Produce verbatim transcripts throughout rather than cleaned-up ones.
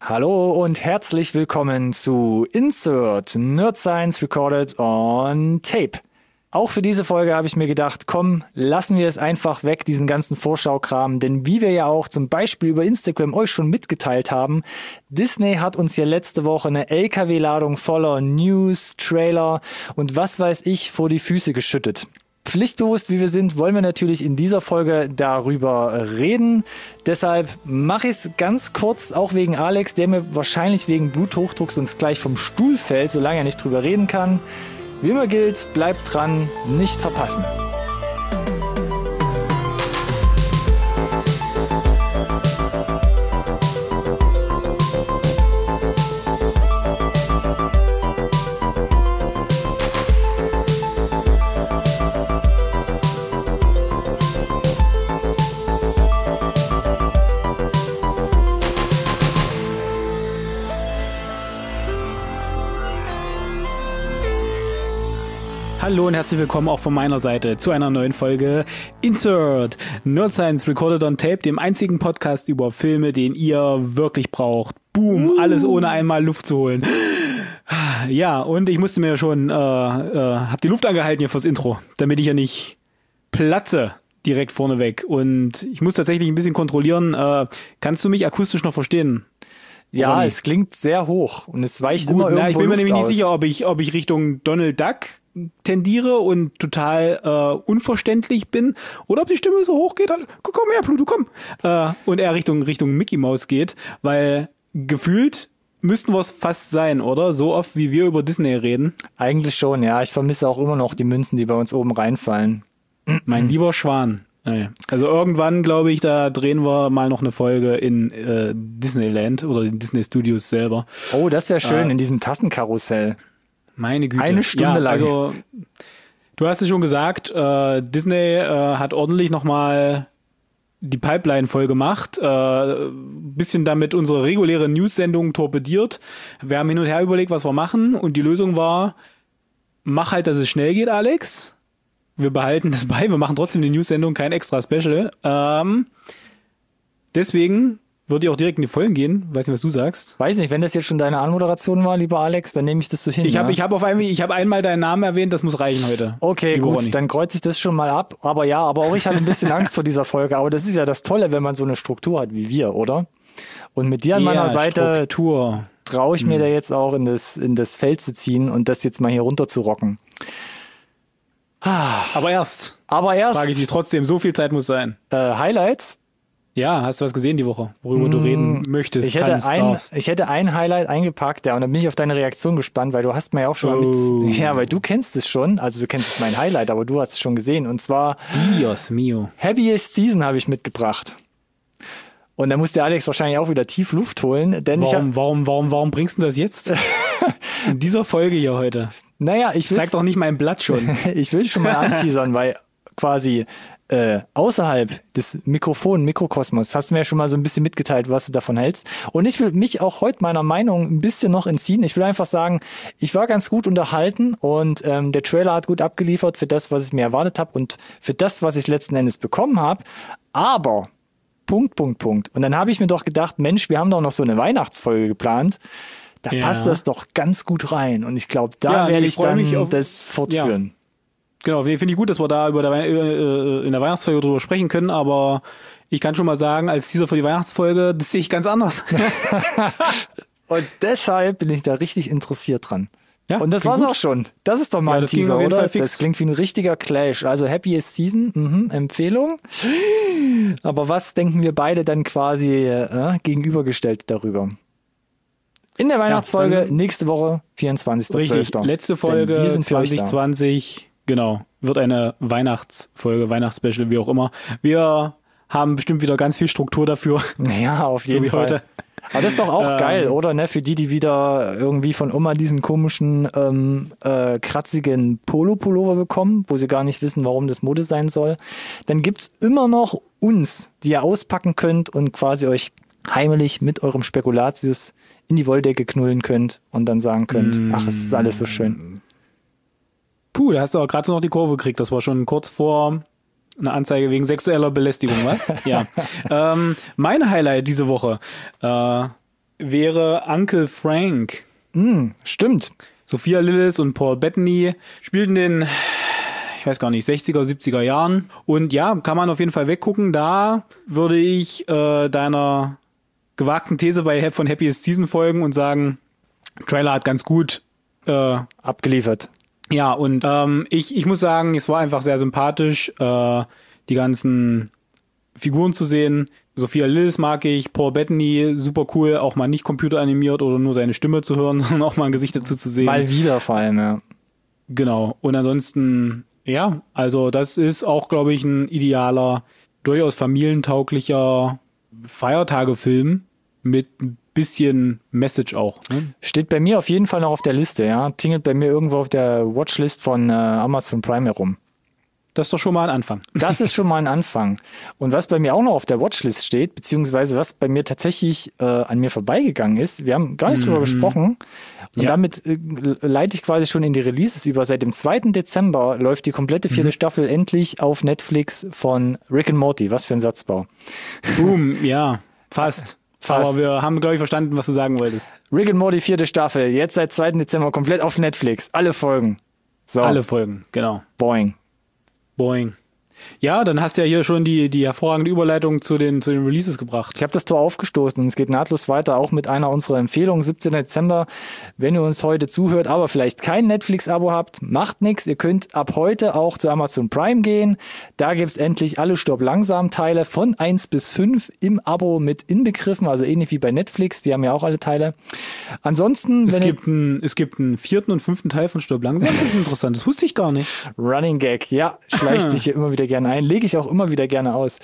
Hallo und herzlich willkommen zu Insert Nerd Science Recorded on Tape. Auch für diese Folge habe ich mir gedacht, komm, lassen wir es einfach weg, diesen ganzen Vorschaukram, denn wie wir ja auch zum Beispiel über Instagram euch schon mitgeteilt haben, Disney hat uns ja letzte Woche eine L K W-Ladung voller News, Trailer und was weiß ich vor die Füße geschüttet. Pflichtbewusst wie wir sind, wollen wir natürlich in dieser Folge darüber reden. Deshalb mache ich es ganz kurz, auch wegen Alex, der mir wahrscheinlich wegen Bluthochdrucks uns gleich vom Stuhl fällt, solange er nicht drüber reden kann. Wie immer gilt, bleibt dran, nicht verpassen. Hallo und herzlich willkommen auch von meiner Seite zu einer neuen Folge Insert Nerd Science Recorded on Tape, dem einzigen Podcast über Filme, den ihr wirklich braucht. Boom, uh. alles ohne einmal Luft zu holen. Ja, und ich musste mir schon, äh, äh, hab die Luft angehalten hier fürs Intro, damit ich ja nicht platze direkt vorneweg. Und ich muss tatsächlich ein bisschen kontrollieren. Äh, kannst du mich akustisch noch verstehen? Ja, es klingt sehr hoch und es weicht Gut, immer irgendwo na, ich bin Luft mir nämlich aus. nicht sicher, ob ich, ob ich Richtung Donald Duck tendiere und total äh, unverständlich bin oder ob die Stimme so hoch geht, komm, komm her, Pluto, komm. Äh, und er Richtung, Richtung Mickey Mouse geht, weil gefühlt müssten wir es fast sein, oder? So oft, wie wir über Disney reden. Eigentlich schon, ja. Ich vermisse auch immer noch die Münzen, die bei uns oben reinfallen. Mein lieber Schwan. Also irgendwann, glaube ich, da drehen wir mal noch eine Folge in äh, Disneyland oder in Disney Studios selber. Oh, das wäre schön, äh, in diesem Tassenkarussell. Meine Güte. Eine Stunde ja, lang. Also, du hast es schon gesagt, äh, Disney äh, hat ordentlich nochmal die Pipeline voll gemacht, äh, bisschen damit unsere reguläre News-Sendung torpediert. Wir haben hin und her überlegt, was wir machen und die Lösung war, mach halt, dass es schnell geht, Alex. Wir behalten das bei, wir machen trotzdem die News-Sendung, kein extra Special. Ähm, deswegen würde ich auch direkt in die Folgen gehen. Weiß nicht, was du sagst. Weiß nicht, wenn das jetzt schon deine Anmoderation war, lieber Alex, dann nehme ich das so hin. Ich habe ja? ich hab auf einmal, ich habe einmal deinen Namen erwähnt, das muss reichen heute. Okay, gut, Ronny. Dann kreuze ich das schon mal ab. Aber ja, aber auch ich hatte ein bisschen Angst vor dieser Folge. Aber das ist ja das Tolle, wenn man so eine Struktur hat wie wir, oder? Und mit dir an meiner ja, Seite Struktur. traue ich mir hm. da jetzt auch in das, in das Feld zu ziehen und das jetzt mal hier runter zu rocken. Aber erst. Aber erst. Frage ich dich trotzdem, so viel Zeit muss sein. Äh, Highlights? Ja, hast du was gesehen die Woche, worüber mmh, du reden möchtest? Ich hätte, kannst, ein, darfst. ich hätte ein Highlight eingepackt, ja, und dann bin ich auf deine Reaktion gespannt, weil du hast mir ja auch schon oh. mal mit, ja, weil du kennst es schon, also du kennst mein Highlight, aber du hast es schon gesehen, und zwar Dios mio. Happiest Season habe ich mitgebracht. Und da muss der Alex wahrscheinlich auch wieder tief Luft holen, denn warum, ich hab, warum, warum, warum bringst du das jetzt in dieser Folge hier heute? Naja, ich will. Zeig doch nicht mein Blatt schon. Ich will schon mal anteasern, weil quasi äh, außerhalb des Mikrofon-Mikrokosmos hast du mir ja schon mal so ein bisschen mitgeteilt, was du davon hältst. Und ich will mich auch heute meiner Meinung ein bisschen noch entziehen. Ich will einfach sagen, ich war ganz gut unterhalten und ähm, der Trailer hat gut abgeliefert für das, was ich mir erwartet habe und für das, was ich letzten Endes bekommen habe. Aber Punkt, Punkt, Punkt. Und dann habe ich mir doch gedacht, Mensch, wir haben doch noch so eine Weihnachtsfolge geplant. Da ja. passt das doch ganz gut rein. Und ich glaube, da ja, werde nee, ich, ich dann mich auf, das fortführen. Ja. Genau, finde ich gut, dass wir da über der, äh, in der Weihnachtsfolge drüber sprechen können, aber ich kann schon mal sagen, als Teaser für die Weihnachtsfolge, das sehe ich ganz anders. Und deshalb bin ich da richtig interessiert dran. Ja, und das war's gut. Auch schon. Das ist doch mal ja, ein Teaser, oder? Das klingt wie ein richtiger Clash. Also Happiest Season, mhm, Empfehlung. Aber was denken wir beide dann quasi äh, gegenübergestellt darüber? In der Weihnachtsfolge, ja, nächste Woche, vierundzwanzigster zwölfter Richtig, letzte Folge wir sind für zwanzig zwanzig, genau, wird eine Weihnachtsfolge, Weihnachtsspecial, wie auch immer. Wir haben bestimmt wieder ganz viel Struktur dafür. Ja, auf jeden so wie Fall. Heute. Aber das ist doch auch ähm, geil, oder? Ne? Für die, die wieder irgendwie von Oma diesen komischen, ähm, äh, kratzigen Polo-Pullover bekommen, wo sie gar nicht wissen, warum das Mode sein soll. Dann gibt's immer noch uns, die ihr auspacken könnt und quasi euch heimlich mit eurem Spekulatius in die Wolldecke knullen könnt und dann sagen könnt, mm. ach, es ist alles so schön. Puh, da hast du auch gerade so noch die Kurve gekriegt. Das war schon kurz vor eine Anzeige wegen sexueller Belästigung, was? Ja. ähm, mein Highlight diese Woche. Äh, wäre Uncle Frank. Mm, stimmt. Sophia Lillis und Paul Bettany spielten den, ich weiß gar nicht, sechziger, siebziger Jahren. Und ja, kann man auf jeden Fall weggucken. Da würde ich äh, deiner gewagten These bei von Happiest Season folgen und sagen, Trailer hat ganz gut äh, abgeliefert. Ja, und ähm, ich, ich muss sagen, es war einfach sehr sympathisch, äh, die ganzen Figuren zu sehen. Sophia Lillis mag ich, Paul Bettany, super cool, auch mal nicht computeranimiert oder nur seine Stimme zu hören, sondern auch mal ein Gesicht dazu zu sehen. Mal wieder vor allem, ja. Genau. Und ansonsten, ja, also das ist auch, glaube ich, ein idealer, durchaus familientauglicher Feiertagefilm mit ein bisschen Message auch. Ne? Steht bei mir auf jeden Fall noch auf der Liste, ja. Tingelt bei mir irgendwo auf der Watchlist von äh, Amazon Prime herum. Das ist doch schon mal ein Anfang. Das ist schon mal ein Anfang. Und was bei mir auch noch auf der Watchlist steht, beziehungsweise was bei mir tatsächlich äh, an mir vorbeigegangen ist, wir haben gar nicht drüber Mhm. gesprochen und Ja. damit äh, leite ich quasi schon in die Releases über. Seit dem zweiten Dezember läuft die komplette vierte Mhm. Staffel endlich auf Netflix von Rick and Morty. Was für ein Satzbau. Boom, ja, fast. Fast. Aber wir haben, glaube ich, verstanden, was du sagen wolltest. Rick and Morty vierte Staffel, jetzt seit zweiten Dezember komplett auf Netflix. Alle Folgen. So, Alle Folgen, genau. boing. Boing. Ja, dann hast du ja hier schon die, die hervorragende Überleitung zu den, zu den Releases gebracht. Ich habe das Tor aufgestoßen und es geht nahtlos weiter, auch mit einer unserer Empfehlungen, siebzehnten Dezember. Wenn ihr uns heute zuhört, aber vielleicht kein Netflix-Abo habt, macht nichts. Ihr könnt ab heute auch zu Amazon Prime gehen. Da gibt's endlich alle Stopp-Langsam-Teile von eins bis fünf im Abo mit inbegriffen, also ähnlich wie bei Netflix, die haben ja auch alle Teile. Ansonsten, Es wenn gibt, einen, es gibt einen vierten und fünften Teil von Stirb langsam. Das ist interessant. Das wusste ich gar nicht. ihr Running Gag, ja, schleicht sich hier immer wieder gerne ein, lege ich auch immer wieder gerne aus.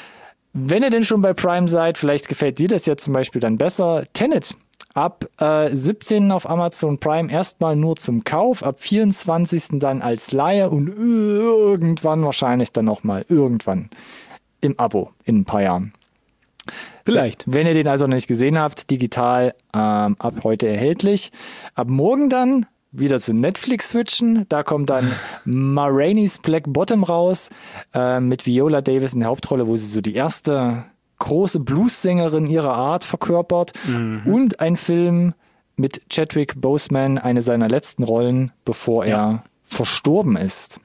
Wenn ihr denn schon bei Prime seid, vielleicht gefällt dir das jetzt zum Beispiel dann besser. Tenet ab äh, siebzehnten auf Amazon Prime erstmal nur zum Kauf, ab vierundzwanzigsten dann als Leihe und irgendwann wahrscheinlich dann nochmal irgendwann im Abo in ein paar Jahren. Vielleicht. Wenn ihr den also noch nicht gesehen habt, digital ähm, ab heute erhältlich. Ab morgen dann wieder zu Netflix switchen. Da kommt dann Ma Rainey's Black Bottom raus äh, mit Viola Davis in der Hauptrolle, wo sie so die erste große Blues-Sängerin ihrer Art verkörpert. Mhm. Und ein Film mit Chadwick Boseman, eine seiner letzten Rollen, bevor Ja. er verstorben ist.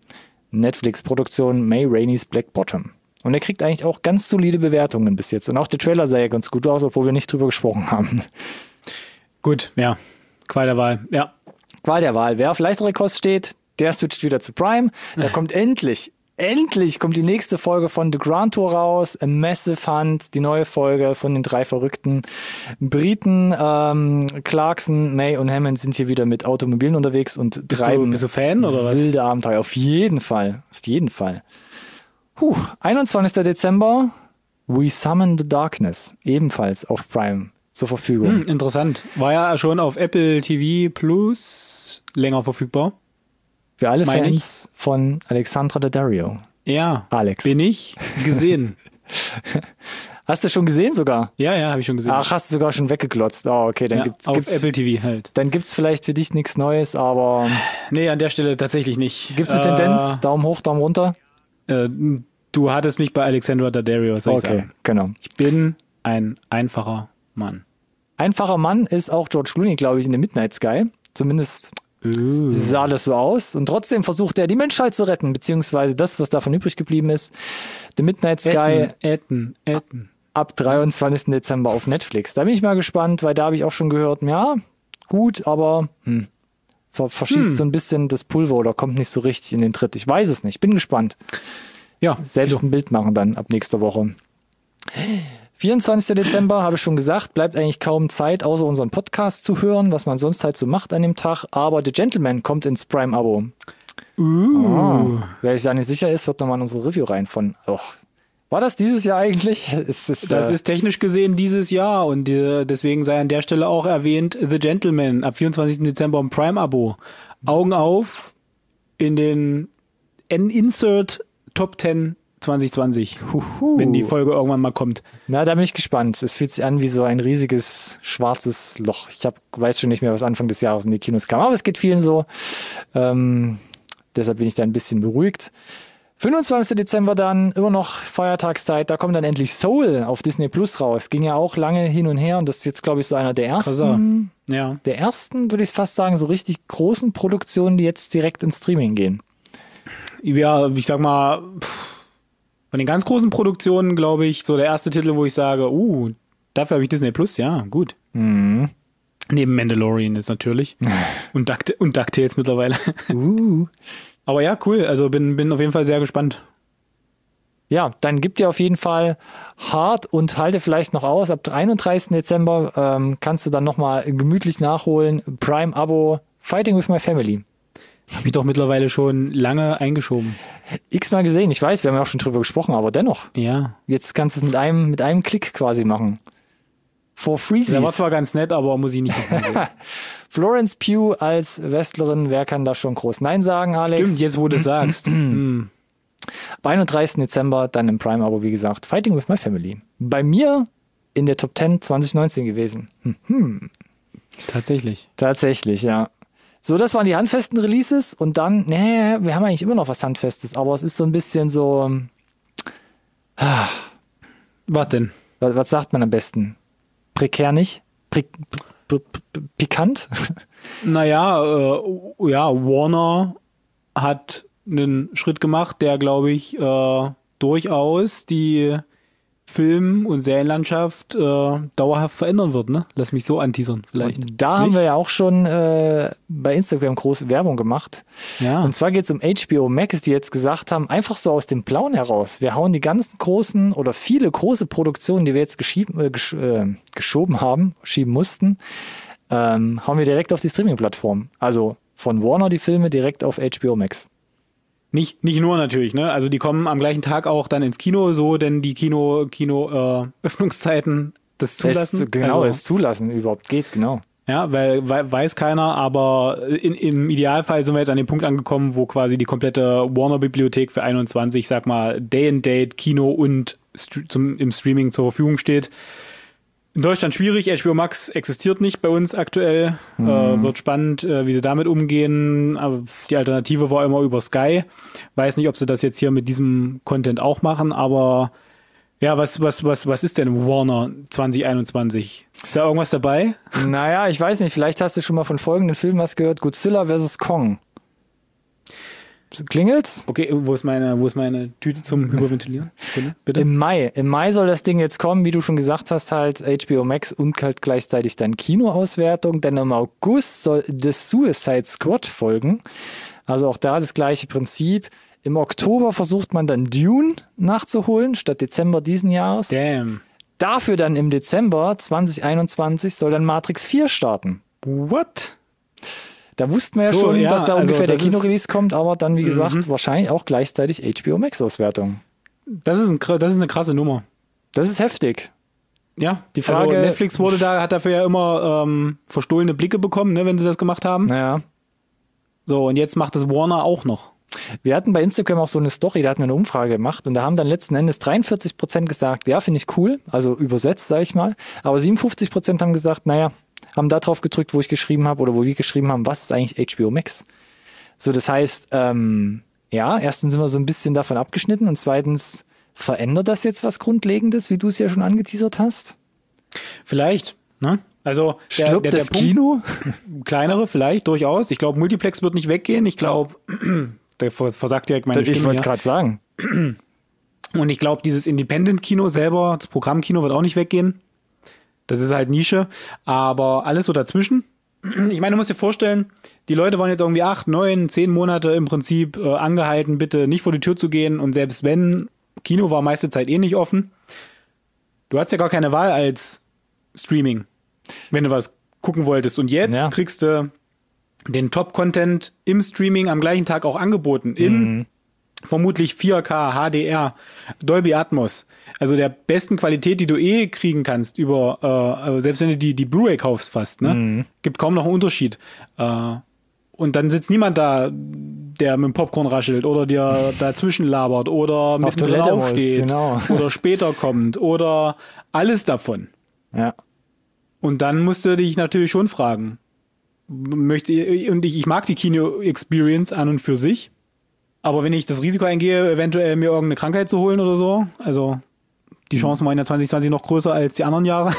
Netflix-Produktion Ma Rainey's Black Bottom. Und er kriegt eigentlich auch ganz solide Bewertungen bis jetzt. Und auch der Trailer sah ja ganz gut aus, obwohl wir nicht drüber gesprochen haben. Gut, ja. Qual der Wahl. Ja. Qual der Wahl. Wer auf leichtere Kost steht, der switcht wieder zu Prime. Da kommt endlich, endlich kommt die nächste Folge von The Grand Tour raus. A Massive Hunt, die neue Folge von den drei verrückten Briten. Ähm, Clarkson, May und Hammond sind hier wieder mit Automobilen unterwegs und Bist treiben du, bist du Fan oder was? wilde Abenteuer. Auf jeden Fall. Auf jeden Fall. Puh, einundzwanzigsten Dezember, We Summon the Darkness. Ebenfalls auf Prime zur Verfügung. Hm, interessant. War ja schon auf Apple T V Plus länger verfügbar. Für alle Meine Fans von Alexandra Daddario. Ja. Alex. Bin ich gesehen. Hast du schon gesehen sogar? ja, ja, habe ich schon gesehen. Ach, hast du sogar schon weggeglotzt. Oh, okay, dann ja, gibt's, auf gibt's, Apple T V halt. dann gibt's vielleicht für dich nichts Neues, aber Nee, an der Stelle tatsächlich nicht. gibt's eine äh, Tendenz? Daumen hoch, Daumen runter? Äh, du hattest mich bei Alexandra Daddario, soll ich Okay, sagen. genau. Ich bin ein einfacher Mann. Einfacher Mann ist auch George Clooney, glaube ich, in The Midnight Sky. Zumindest Uh. sah das so aus. Und trotzdem versucht er, die Menschheit zu retten, beziehungsweise das, was davon übrig geblieben ist. The Midnight Sky Etten, Etten, Etten. ab dreiundzwanzigsten Dezember auf Netflix. Da bin ich mal gespannt, weil da habe ich auch schon gehört, ja, gut, aber hm, ver verschießt Hm. so ein bisschen das Pulver oder kommt nicht so richtig in den Tritt. Ich weiß es nicht. Bin gespannt. Ja, Selbst so. ein Bild machen dann ab nächster Woche. vierundzwanzigsten Dezember, habe ich schon gesagt, bleibt eigentlich kaum Zeit, außer unseren Podcast zu hören, was man sonst halt so macht an dem Tag. Aber The Gentleman kommt ins Prime-Abo. Uh. Oh. Wer sich da nicht sicher ist, wird nochmal in unsere Review rein von. Oh. War das dieses Jahr eigentlich? Es ist, Das äh, ist technisch gesehen dieses Jahr und äh, deswegen sei an der Stelle auch erwähnt The Gentleman ab vierundzwanzigsten Dezember im Prime-Abo. Augen auf in den N-Insert Top zehn zwanzig zwanzig, Huhu. wenn die Folge irgendwann mal kommt. Na, da bin ich gespannt. Es fühlt sich an wie so ein riesiges schwarzes Loch. Ich hab, weiß schon nicht mehr, was Anfang des Jahres in die Kinos kam, aber es geht vielen so. Ähm, deshalb bin ich da ein bisschen beruhigt. fünfundzwanzigsten Dezember dann, immer noch Feiertagszeit, da kommt dann endlich Soul auf Disney Plus raus. Ging ja auch lange hin und her und das ist jetzt, glaube ich, so einer der ersten, ja. der ersten, würde ich fast sagen, so richtig großen Produktionen, die jetzt direkt ins Streaming gehen. Ja, ich sag mal, von den ganz großen Produktionen, glaube ich, so der erste Titel, wo ich sage, uh, dafür habe ich Disney Plus, ja, gut. Mhm. Neben Mandalorian ist natürlich. und, Duct- und DuckTales mittlerweile. Uh. Aber ja, cool. Also bin, bin auf jeden Fall sehr gespannt. Ja, dann gibt dir auf jeden Fall hart und halte vielleicht noch aus. Ab einunddreißigsten Dezember ähm, kannst du dann nochmal gemütlich nachholen. Prime-Abo Fighting with My Family. Habe ich doch mittlerweile schon lange eingeschoben. X-mal gesehen. Ich weiß, wir haben ja auch schon drüber gesprochen, aber dennoch. Ja. Jetzt kannst du es mit einem, mit einem Klick quasi machen. For Freezies. Der war zwar ganz nett, aber muss ich nicht machen. Florence Pugh als Wrestlerin, wer kann da schon groß Nein sagen, Alex? Stimmt, jetzt wo du sagst. hm. Am einunddreißigsten Dezember dann im Prime-Abo, wie gesagt, Fighting with My Family. Bei mir in der Top zehn zwanzig neunzehn gewesen. Hm. Tatsächlich. Tatsächlich, ja. So, das waren die handfesten Releases und dann, nee, wir haben eigentlich immer noch was Handfestes, aber es ist so ein bisschen so, ah, was denn? was, was sagt man am besten? Prekär nicht? Pri p- p- pikant? Naja, äh, ja, Warner hat einen Schritt gemacht, der, glaube ich, äh, durchaus die Film- und Serienlandschaft äh, dauerhaft verändern wird, ne? Lass mich so anteasern vielleicht. Und da Nicht? haben wir ja auch schon äh, bei Instagram große Werbung gemacht. Ja. Und zwar geht es um H B O Max, die jetzt gesagt haben, einfach so aus dem Blauen heraus, wir hauen die ganzen großen oder viele große Produktionen, die wir jetzt geschieben, äh, gesch äh, geschoben haben, schieben mussten, ähm, hauen wir direkt auf die Streaming-Plattform. Also von Warner die Filme direkt auf H B O Max. Nicht, nicht nur natürlich, ne? Also die kommen am gleichen Tag auch dann ins Kino, so, denn die Kino, Kino äh, Öffnungszeiten das zulassen. Es, genau, also, es zulassen überhaupt geht, genau. Ja, weil, weil weiß keiner, aber in, im Idealfall sind wir jetzt an dem Punkt angekommen, wo quasi die komplette Warner-Bibliothek für einundzwanzig, sag mal, Day and Date, Kino und st- zum, im Streaming zur Verfügung steht. In Deutschland schwierig, H B O Max existiert nicht bei uns aktuell. Mhm. Äh, wird spannend, äh, wie sie damit umgehen. Aber die Alternative war immer über Sky. Weiß nicht, ob sie das jetzt hier mit diesem Content auch machen, aber ja, was, was, was, was ist denn Warner zwanzig einundzwanzig? Ist da irgendwas dabei? Naja, ich weiß nicht, vielleicht hast du schon mal von folgenden Filmen was gehört. Godzilla versus Kong. Klingelt's? Okay, wo ist meine, wo ist meine Tüte zum Hyperventilieren? Bitte, bitte? Im Mai. Im Mai soll das Ding jetzt kommen, wie du schon gesagt hast, halt H B O Max und halt gleichzeitig dann Kinoauswertung. Dann im August soll The Suicide Squad folgen. Also auch da das gleiche Prinzip. Im Oktober versucht man dann Dune nachzuholen, statt Dezember diesen Jahres. Damn. Dafür dann im Dezember zwanzig einundzwanzig soll dann Matrix vier starten. What? Da wussten wir ja so, schon, ja, dass da also ungefähr der ist, Kinorelease kommt, aber dann, wie gesagt, mhm. wahrscheinlich auch gleichzeitig H B O Max-Auswertung. Das ist, ein, das ist eine krasse Nummer. Das ist heftig. Ja, die Frage. Also Netflix wurde da, hat dafür ja immer ähm, verstohlene Blicke bekommen, ne, wenn sie das gemacht haben. Naja. So, und jetzt macht es Warner auch noch. Wir hatten bei Instagram auch so eine Story, da hatten wir eine Umfrage gemacht und da haben dann letzten Endes dreiundvierzig Prozent gesagt, ja, finde ich cool, also übersetzt, sage ich mal, aber siebenundfünfzig Prozent haben gesagt, naja, haben da drauf gedrückt, wo ich geschrieben habe oder wo wir geschrieben haben, was ist eigentlich H B O Max? So, das heißt, ähm, ja, erstens sind wir so ein bisschen davon abgeschnitten und zweitens, verändert das jetzt was Grundlegendes, wie du es ja schon angeteasert hast? Vielleicht, ne? Also der, stirbt der, der das Punkt, Kino? Kleinere vielleicht, durchaus. Ich glaube, Multiplex wird nicht weggehen. Ich glaube, der versagt direkt meine Stimme. Ich wollte gerade sagen. Und ich glaube, dieses Independent-Kino selber, das Programmkino wird auch nicht weggehen. Das ist halt Nische. Aber alles so dazwischen. Ich meine, du musst dir vorstellen, die Leute waren jetzt irgendwie acht, neun, zehn Monate im Prinzip äh, angehalten, bitte nicht vor die Tür zu gehen. Und selbst wenn, Kino war meiste Zeit eh nicht offen. Du hast ja gar keine Wahl als Streaming, wenn du was gucken wolltest. Und jetzt ja. kriegst du den Top-Content im Streaming am gleichen Tag auch angeboten. In mhm. vermutlich vier K, H D R, Dolby Atmos. Also der besten Qualität, die du eh kriegen kannst über, äh, selbst wenn du die, die Blu-ray kaufst fast, ne? Mhm. Gibt kaum noch einen Unterschied. Äh, und dann sitzt niemand da, der mit dem Popcorn raschelt oder dir dazwischen labert oder mittendrin aufsteht genau. oder später kommt oder alles davon. Ja. Und dann musst du dich natürlich schon fragen, möchte und ich, ich mag die Kino-Experience an und für sich, Aber wenn ich das Risiko eingehe, eventuell mir irgendeine Krankheit zu holen oder so, also die Chancen waren ja zwanzig zwanzig noch größer als die anderen Jahre.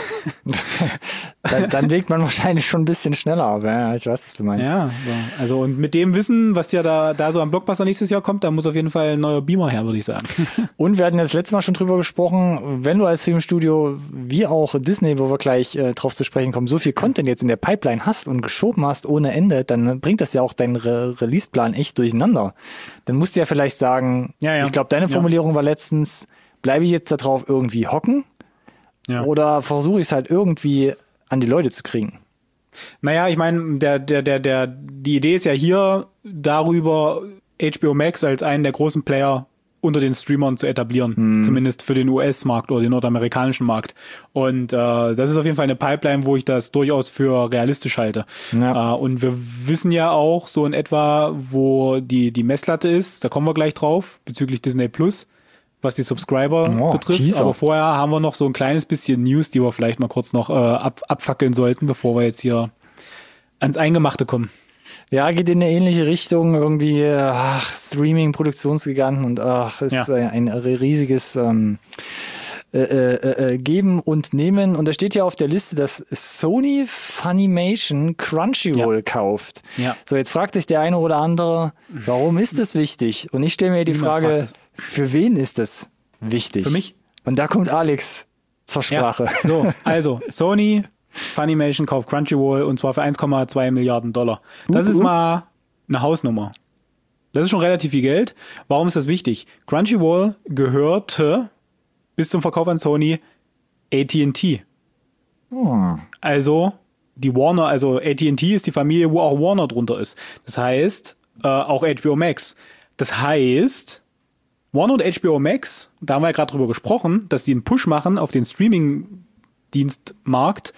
dann, dann legt man wahrscheinlich schon ein bisschen schneller auf. Ja, ich weiß, was du meinst. Ja, so. Also und mit dem Wissen, was ja da, da so am Blockbuster nächstes Jahr kommt, da muss auf jeden Fall ein neuer Beamer her, würde ich sagen. Und wir hatten ja das letzte Mal schon drüber gesprochen, wenn du als Filmstudio, wie auch Disney, wo wir gleich äh, drauf zu sprechen kommen, so viel Content jetzt in der Pipeline hast und geschoben hast ohne Ende, dann bringt das ja auch deinen Re- Release-Plan echt durcheinander. Dann musst du ja vielleicht sagen, ja, ja. ich glaube, deine Formulierung ja. war letztens, bleibe ich jetzt da drauf irgendwie hocken ja. oder versuche ich es halt irgendwie an die Leute zu kriegen? Naja, ich meine, der, der, der, der, die Idee ist ja hier, darüber H B O Max als einen der großen Player unter den Streamern zu etablieren, hm. zumindest für den U S-Markt oder den nordamerikanischen Markt. Und äh, das ist auf jeden Fall eine Pipeline, wo ich das durchaus für realistisch halte. Ja. Äh, und wir wissen ja auch so in etwa, wo die, die Messlatte ist, da kommen wir gleich drauf, bezüglich Disney Plus, was die Subscriber oh, betrifft. Teaser. Aber vorher haben wir noch so ein kleines bisschen News, die wir vielleicht mal kurz noch äh, ab, abfackeln sollten, bevor wir jetzt hier ans Eingemachte kommen. Ja, geht in eine ähnliche Richtung, irgendwie, ach, Streaming, Produktionsgiganten und ach, ist ja. ein riesiges ähm, äh, äh, äh, Geben und Nehmen. Und da steht ja auf der Liste, dass Sony Funimation Crunchyroll ja. kauft. Ja. So, jetzt fragt sich der eine oder andere, warum ist das wichtig? Und ich stelle mir die Frage, für wen ist das wichtig? Für mich. Und da kommt Alex zur Sprache. Ja. So, also, Sony Funimation kauft Crunchyroll und zwar für eins Komma zwei Milliarden Dollar. Das uh, uh. ist mal eine Hausnummer. Das ist schon relativ viel Geld. Warum ist das wichtig? Crunchyroll gehörte bis zum Verkauf an Sony A T and T. Oh. Also die Warner, also A T and T ist die Familie, wo auch Warner drunter ist. Das heißt, äh, auch H B O Max. Das heißt, Warner und H B O Max, da haben wir ja gerade drüber gesprochen, dass die einen Push machen auf den Streaming-Dienstmarkt,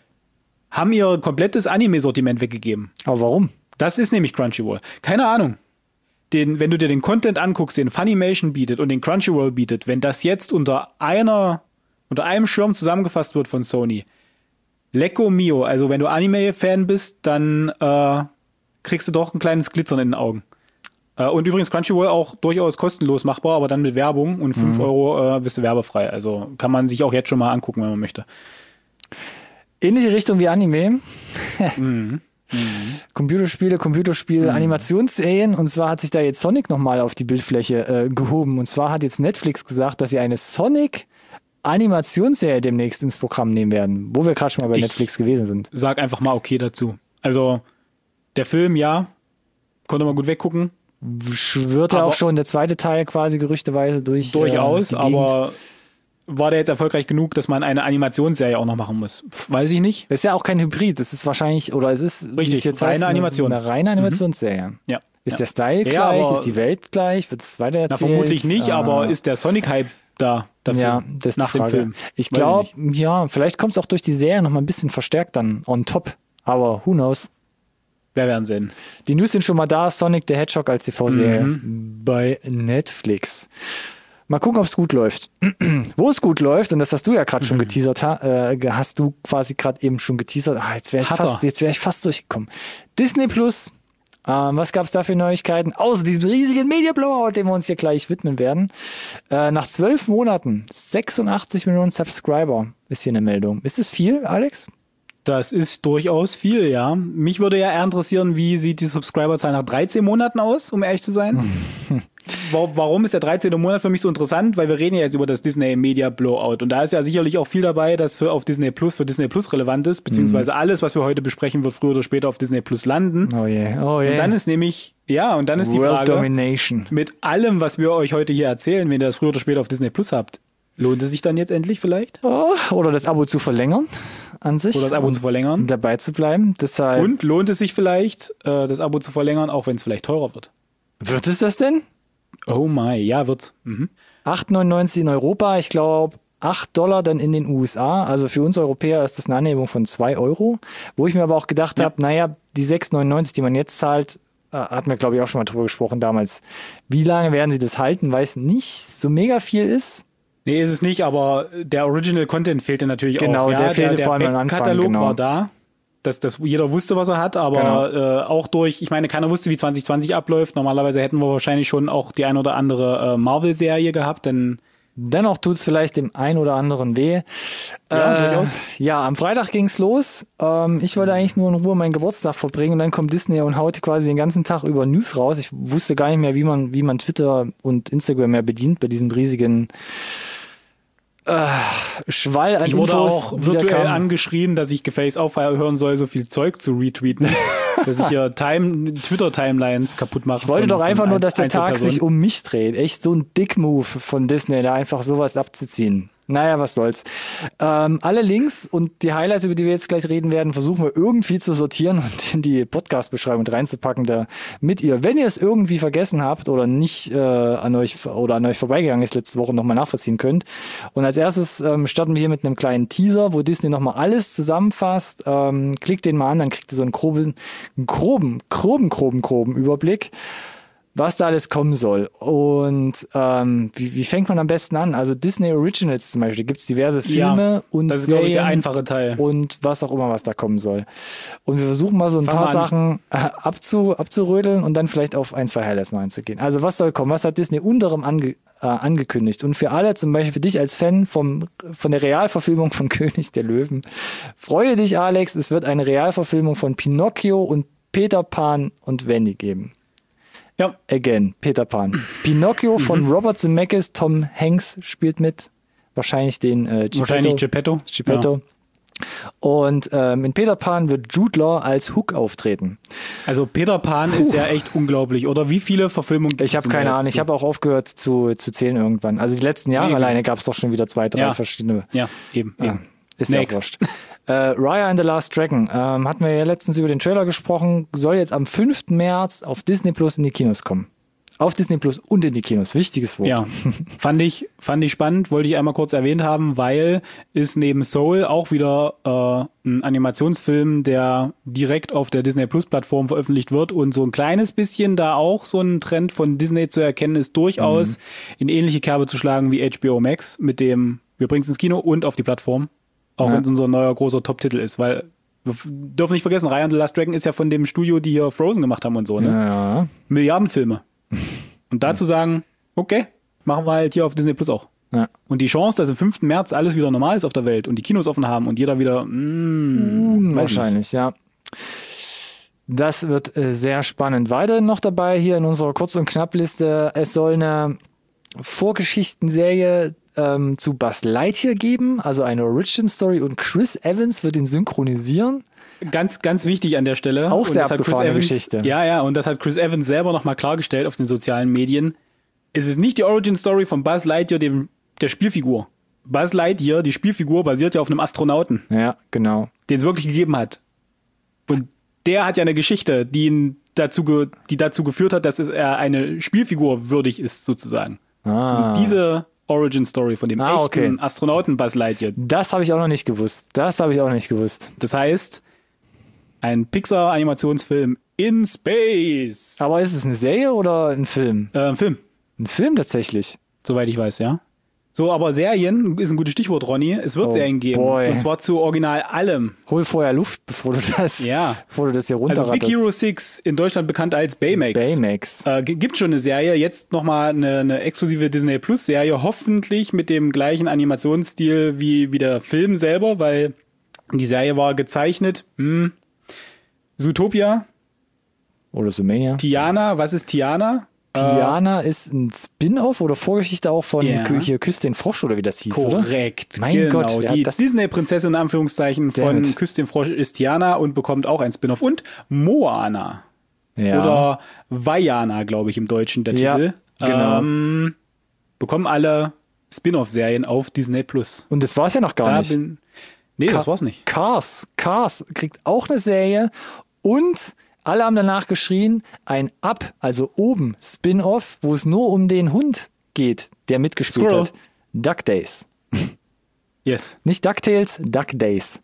haben ihr komplettes Anime-Sortiment weggegeben. Aber warum? Das ist nämlich Crunchyroll. Keine Ahnung. Den, wenn du dir den Content anguckst, den Funimation bietet und den Crunchyroll bietet, wenn das jetzt unter einer, unter einem Schirm zusammengefasst wird von Sony, Lecco Mio, also wenn du Anime-Fan bist, dann äh, kriegst du doch ein kleines Glitzern in den Augen. Äh, und übrigens Crunchyroll auch durchaus kostenlos machbar, aber dann mit Werbung und fünf mhm. Euro äh, bist du werbefrei. Also kann man sich auch jetzt schon mal angucken, wenn man möchte. Ähnliche Richtung wie Anime. mhm. Mhm. Computerspiele, Computerspiele, mhm. Animationsserien. Und zwar hat sich da jetzt Sonic nochmal auf die Bildfläche äh, gehoben. Und zwar hat jetzt Netflix gesagt, dass sie eine Sonic-Animationsserie demnächst ins Programm nehmen werden. Wo wir gerade schon mal bei ich Netflix gewesen sind. Sag einfach mal okay dazu. Also der Film, ja, konnte man gut weggucken. Schwirrt ja auch schon der zweite Teil quasi gerüchteweise durch. Durchaus, äh, aber war der jetzt erfolgreich genug, dass man eine Animationsserie auch noch machen muss? Weiß ich nicht. Das ist ja auch kein Hybrid. Das ist wahrscheinlich, oder es ist richtig, es jetzt reine heißt, Animation. Eine, eine reine Animationsserie. Mhm. Ja. Ist ja. der Style ja, gleich? Ist die Welt gleich? Wird es weiter erzählt? Na, vermutlich nicht, äh, aber ist der Sonic-Hype da dafür? Ja, das ist nach die Frage. dem Film. Ich glaube, ja, vielleicht kommt es auch durch die Serie noch mal ein bisschen verstärkt dann on top. Aber who knows? Wir werden sehen. Die News sind schon mal da. Sonic the Hedgehog als T V-Serie mhm. bei Netflix. Mal gucken, ob es gut läuft. Wo es gut läuft, und das hast du ja gerade mhm. schon geteasert, äh, hast du quasi gerade eben schon geteasert. Ah, jetzt wäre ich, fast, jetzt wär ich fast durchgekommen. Disney Plus, ähm, was gab es da für Neuigkeiten? Außer diesem riesigen Media Blowout, dem wir uns hier gleich widmen werden. Äh, nach zwölf Monaten, sechsundachtzig Millionen Subscriber ist hier eine Meldung. Ist es viel, Alex? Das ist durchaus viel, ja. Mich würde ja eher interessieren, wie sieht die Subscriberzahl nach dreizehn Monaten aus, um ehrlich zu sein. Warum ist der dreizehnte Monat für mich so interessant? Weil wir reden ja jetzt über das Disney Media Blowout. Und da ist ja sicherlich auch viel dabei, das für auf Disney Plus, für Disney Plus relevant ist, beziehungsweise alles, was wir heute besprechen, wird früher oder später auf Disney Plus landen. Oh yeah, oh yeah. Und dann ist nämlich, ja, und dann ist die World Frage, Domination. Mit allem, was wir euch heute hier erzählen, wenn ihr das früher oder später auf Disney Plus habt, lohnt es sich dann jetzt endlich vielleicht? Oh, oder das Abo zu verlängern an sich. Oder das Abo zu verlängern. Dabei zu bleiben. Deshalb und lohnt es sich vielleicht, das Abo zu verlängern, auch wenn es vielleicht teurer wird? Wird es das denn? Oh my, ja, wird's. Mhm. acht neunundneunzig in Europa, ich glaube acht Dollar dann in den U S A. Also für uns Europäer ist das eine Anhebung von zwei Euro. Wo ich mir aber auch gedacht ja. habe, naja, die sechs neunundneunzig, die man jetzt zahlt, äh, hatten wir glaube ich auch schon mal drüber gesprochen damals. Wie lange werden sie das halten, weil es nicht so mega viel ist. Nee, ist es nicht, aber der Original Content fehlte natürlich genau, auch. Genau, ja? der fehlte der, vor allem der am Anfang. Katalog genau. war da. dass, dass jeder wusste, was er hat, aber genau. äh, auch durch, ich meine, keiner wusste, wie zwanzig zwanzig abläuft. Normalerweise hätten wir wahrscheinlich schon auch die ein oder andere äh, Marvel-Serie gehabt, denn dennoch tut's vielleicht dem einen oder anderen weh. Ja, äh, durchaus. Ja, am Freitag ging's los. Ähm, ich wollte eigentlich nur in Ruhe meinen Geburtstag verbringen und dann kommt Disney und haut quasi den ganzen Tag über News raus. Ich wusste gar nicht mehr, wie man, wie man Twitter und Instagram mehr bedient bei diesem riesigen äh, Schwall an ich wurde Infos, auch die da virtuell kamen. angeschrien, dass ich gefälligst aufhören soll, so viel Zeug zu retweeten, dass ich hier Time, Twitter-Timelines kaputt mache. Ich wollte von, doch einfach von nur, dass der Tag Einzelpersonen. sich um mich dreht. Echt so ein Dick-Move von Disney, da einfach sowas abzuziehen. Naja, was soll's. Ähm, alle Links und die Highlights, über die wir jetzt gleich reden werden, versuchen wir irgendwie zu sortieren und in die Podcast-Beschreibung reinzupacken, damit ihr, wenn ihr es irgendwie vergessen habt oder nicht äh, an euch oder an euch vorbeigegangen ist letzte Woche, nochmal nachvollziehen könnt. Und als erstes ähm, starten wir hier mit einem kleinen Teaser, wo Disney nochmal alles zusammenfasst. Ähm, klickt den mal an, dann kriegt ihr so einen groben, groben, groben, groben, groben Überblick, was da alles kommen soll. Und ähm, wie, wie fängt man am besten an? Also Disney Originals zum Beispiel, gibt es diverse Filme Ja, und das ist, glaube ich, der Serien einfache Teil. und was auch immer, was da kommen soll. Und wir versuchen mal so ein Fang paar mal an. Sachen äh, abzu, abzurödeln und dann vielleicht auf ein, zwei Highlights noch einzugehen. Also was soll kommen? Was hat Disney unterem ange, äh, angekündigt? Und für alle, zum Beispiel für dich als Fan vom, von der Realverfilmung von König der Löwen, freue dich, Alex, es wird eine Realverfilmung von Pinocchio und Peter Pan und Wendy geben. Ja. Again, Peter Pan. Pinocchio von Robert Zemeckis, Tom Hanks spielt mit. Wahrscheinlich den äh, Geppetto. Wahrscheinlich Geppetto. Geppetto. Ja. Und ähm, in Peter Pan wird Jude Law als Hook auftreten. Also Peter Pan Puh. ist ja echt unglaublich. Oder wie viele Verfilmungen gibt es? Ich habe keine Ahnung. Ich habe auch aufgehört zu, zu zählen irgendwann. Also die letzten Jahre nee, alleine gab es doch schon wieder zwei, drei ja. verschiedene. Ja, eben. Ah, eben. ist ja auch wurscht. Äh, Raya and the Last Dragon, ähm, hatten wir ja letztens über den Trailer gesprochen, soll jetzt am fünften März auf Disney Plus in die Kinos kommen. Auf Disney Plus und in die Kinos. Wichtiges Wort. Ja, fand ich, fand ich spannend, wollte ich einmal kurz erwähnt haben, weil ist neben Soul auch wieder äh, ein Animationsfilm, der direkt auf der Disney Plus Plattform veröffentlicht wird und so ein kleines bisschen da auch so ein Trend von Disney zu erkennen ist, durchaus mhm. in ähnliche Kerbe zu schlagen wie H B O Max, mit dem wir bringen es ins Kino und auf die Plattform. Auch ja. wenn es unser neuer großer Top-Titel ist, weil wir dürfen nicht vergessen, Raya and the Last Dragon ist ja von dem Studio, die hier Frozen gemacht haben und so, ne? Ja. Milliardenfilme. Und dazu sagen, okay, machen wir halt hier auf Disney Plus auch. Ja. Und die Chance, dass am fünften März alles wieder normal ist auf der Welt und die Kinos offen haben und jeder wieder, mm, wahrscheinlich, ja. Das wird äh, sehr spannend. Weiterhin noch dabei hier in unserer Kurz- und Knappliste, es soll eine Vorgeschichtenserie ähm, zu Buzz Lightyear geben, also eine Origin-Story und Chris Evans wird ihn synchronisieren. Ganz, ganz wichtig an der Stelle. Auch sehr und das abgefahrene hat Chris Evans, Geschichte. Ja, ja, und das hat Chris Evans selber nochmal klargestellt auf den sozialen Medien. Es ist nicht die Origin-Story von Buzz Lightyear, dem, der Spielfigur. Buzz Lightyear, die Spielfigur, basiert ja auf einem Astronauten. Ja, genau. Den es wirklich gegeben hat. Und der hat ja eine Geschichte, die ihn dazu, ge, die dazu geführt hat, dass es er eine Spielfigur würdig ist, sozusagen. Ah. Und diese Origin-Story von dem ah, echten okay. Astronauten Buzz Lightyear. Das habe ich auch noch nicht gewusst. Das habe ich auch noch nicht gewusst. Das heißt, ein Pixar-Animationsfilm in Space. Aber ist es eine Serie oder ein Film? Äh, ein Film. Ein Film tatsächlich. Soweit ich weiß, ja. So, aber Serien ist ein gutes Stichwort, Ronny. Es wird Oh, Serien geben. boy. Und zwar zu original allem. Hol vorher Luft, bevor du das, Ja. bevor du das hier Also runterratterst. Big Hero six, in Deutschland bekannt als Baymax. Baymax. Äh, g- gibt schon eine Serie, jetzt nochmal eine, eine exklusive Disney Plus Serie, hoffentlich mit dem gleichen Animationsstil wie, wie der Film selber, weil die Serie war gezeichnet. Hm. Zootopia, Oder Zoomania. Tiana, was ist Tiana? Tiana ist ein Spin-off oder Vorgeschichte auch von Ja. Kü- hier Küss den Frosch oder wie das hieß, oder? Korrekt. Mein genau. Gott, wer die hat das- Disney-Prinzessin in Anführungszeichen von Damit. Küss den Frosch ist Tiana und bekommt auch ein Spin-off. Und Moana. Ja. Oder Vaiana, glaube ich, im Deutschen der Ja, Titel. genau. Ähm, bekommen alle Spin-off-Serien auf Disney Plus. Und das war es ja noch gar Da nicht. bin, nee, Ka- das war's nicht. Cars. Cars kriegt auch eine Serie und alle haben danach geschrien, ein Up, also oben Spin-off, wo es nur um den Hund geht, der mitgespielt Squirrel. hat. Duck Days. Yes. Nicht DuckTales, Duck Days.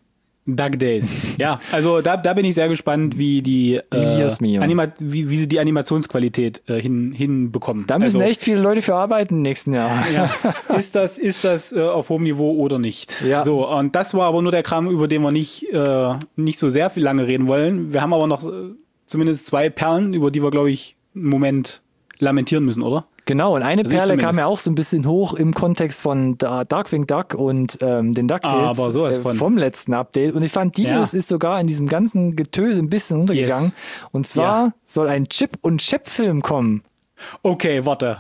Duck Days. Ja, also da, da bin ich sehr gespannt, wie die, äh, Anima- wie, wie sie die Animationsqualität äh, hin, hinbekommen. Da müssen also, echt viele Leute für arbeiten im nächsten Jahr. Ja. Ist das, ist das äh, auf hohem Niveau oder nicht? Ja. So, und das war aber nur der Kram, über den wir nicht, äh, nicht so sehr viel lange reden wollen. Wir haben aber noch äh, zumindest zwei Perlen, über die wir, glaube ich, im Moment lamentieren müssen, oder? Genau, und eine also Perle kam ja auch so ein bisschen hoch im Kontext von Darkwing Duck und ähm, den DuckTales Aber sowas von. äh, vom letzten Update. Und ich fand, die Ja. News ist sogar in diesem ganzen Getöse ein bisschen untergegangen. Yes. Und zwar Ja. soll ein Chip- und Chap-Film kommen. Okay, warte.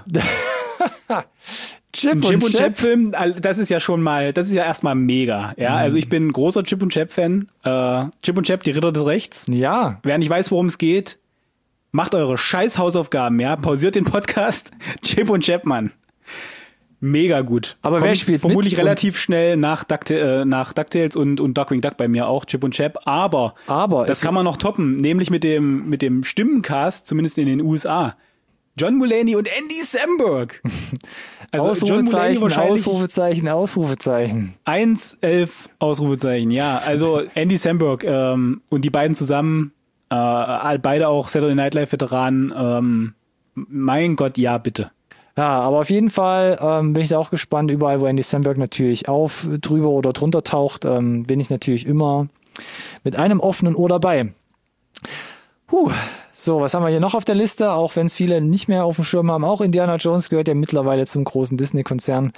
Chip, Ein und Chip und Chap? Chap-Film, das ist ja schon mal, das ist ja erstmal mega. Ja, Mhm. also ich bin ein großer Chip und Chap-Fan. Äh, Chip und Chap, die Ritter des Rechts. Ja. Wer nicht weiß, worum es geht, macht eure scheiß Hausaufgaben, ja. Pausiert den Podcast. Chip und Chap, Mann. Mega gut. Aber wer spielt vermutlich mit? relativ schnell nach, Duckta- äh, nach DuckTales und, und Darkwing Duck bei mir auch, Chip und Chap. Aber, Aber das es- kann man noch toppen, nämlich mit dem, mit dem Stimmencast, zumindest in den U S A. John Mulaney und Andy Samberg. Also John Mulaney Ausrufezeichen, wahrscheinlich Ausrufezeichen, Ausrufezeichen. eins, elf Ausrufezeichen, ja. Also Andy Samberg ähm, und die beiden zusammen, äh, beide auch Saturday Night Live Veteranen. Ähm, mein Gott, ja, bitte. Ja, aber auf jeden Fall ähm, bin ich da auch gespannt. Überall, wo Andy Samberg natürlich auf, drüber oder drunter taucht, ähm, bin ich natürlich immer mit einem offenen Ohr dabei. Puh. So, was haben wir hier noch auf der Liste? Auch wenn es viele nicht mehr auf dem Schirm haben. Auch Indiana Jones gehört ja mittlerweile zum großen Disney-Konzern.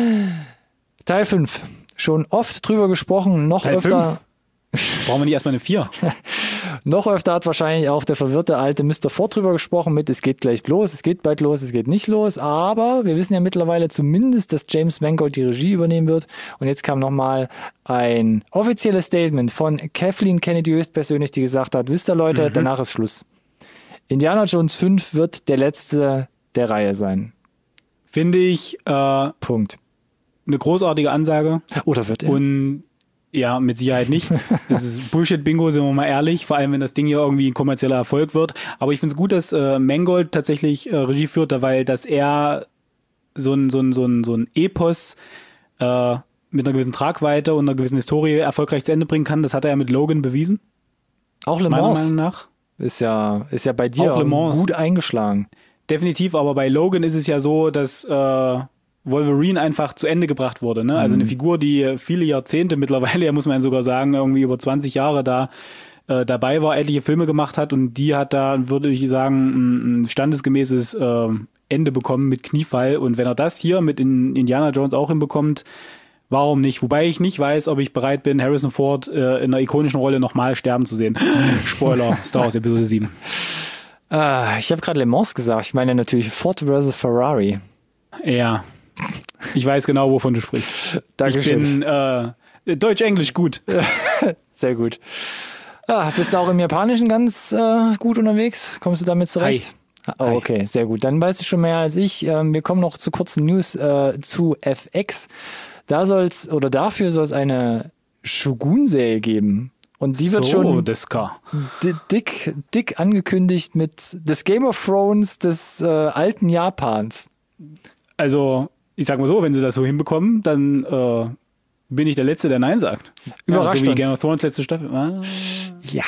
Teil fünf. Schon oft drüber gesprochen, noch Teil öfter. Brauchen wir nicht erstmal eine vier? Noch öfter hat wahrscheinlich auch der verwirrte alte Mister Ford drüber gesprochen mit, es geht gleich los, es geht bald los, es geht nicht los, aber wir wissen ja mittlerweile zumindest, dass James Mangold die Regie übernehmen wird und jetzt kam nochmal ein offizielles Statement von Kathleen Kennedy höchstpersönlich, die gesagt hat, wisst ihr Leute, mhm. danach ist Schluss. Indiana Jones fünf wird der letzte der Reihe sein. Finde ich äh, Punkt. Eine großartige Ansage. Oder wird er? Und ja, mit Sicherheit nicht. Das ist Bullshit-Bingo, sind wir mal ehrlich. Vor allem, wenn das Ding hier irgendwie ein kommerzieller Erfolg wird. Aber ich finde es gut, dass äh, Mangold tatsächlich äh, Regie führt, weil dass er so ein, so ein, so ein, so ein Epos äh, mit einer gewissen Tragweite und einer gewissen Historie erfolgreich zu Ende bringen kann. Das hat er ja mit Logan bewiesen. Auch Le meiner Mans Meinung nach. Ist ja, ist ja bei dir Auch Le Mans. gut eingeschlagen. Definitiv, aber bei Logan ist es ja so, dass äh, Wolverine einfach zu Ende gebracht wurde. Ne? Also eine Figur, die viele Jahrzehnte mittlerweile, ja muss man sogar sagen, irgendwie über zwanzig Jahre da äh, dabei war, etliche Filme gemacht hat und die hat da, würde ich sagen, ein, ein standesgemäßes äh, Ende bekommen mit Kniefall. Und wenn er das hier mit in Indiana Jones auch hinbekommt, warum nicht? Wobei ich nicht weiß, ob ich bereit bin, Harrison Ford äh, in einer ikonischen Rolle nochmal sterben zu sehen. Spoiler, Star Wars Episode sieben. Ah, ich habe gerade Le Mans gesagt. Ich meine natürlich Ford versus Ferrari. Ja, ich weiß genau, wovon du sprichst. Dankeschön. Ich bin äh, Deutsch-Englisch gut. Sehr gut. Ah, bist du auch im Japanischen ganz äh, gut unterwegs? Kommst du damit zurecht? Hi. Oh, okay, sehr gut. Dann weißt du schon mehr als ich. Ähm, wir kommen noch zu kurzen News äh, zu F X. Da soll's, oder dafür soll es eine Shogun-Serie geben. Und die wird so, schon Deska. di- dick, dick angekündigt mit des Game of Thrones des äh, alten Japans. Also, ich sag mal so, wenn sie das so hinbekommen, dann äh, bin ich der Letzte, der Nein sagt. Überrascht ja, so wie uns. Game of Thrones letzte Staffel. Ah. Ja.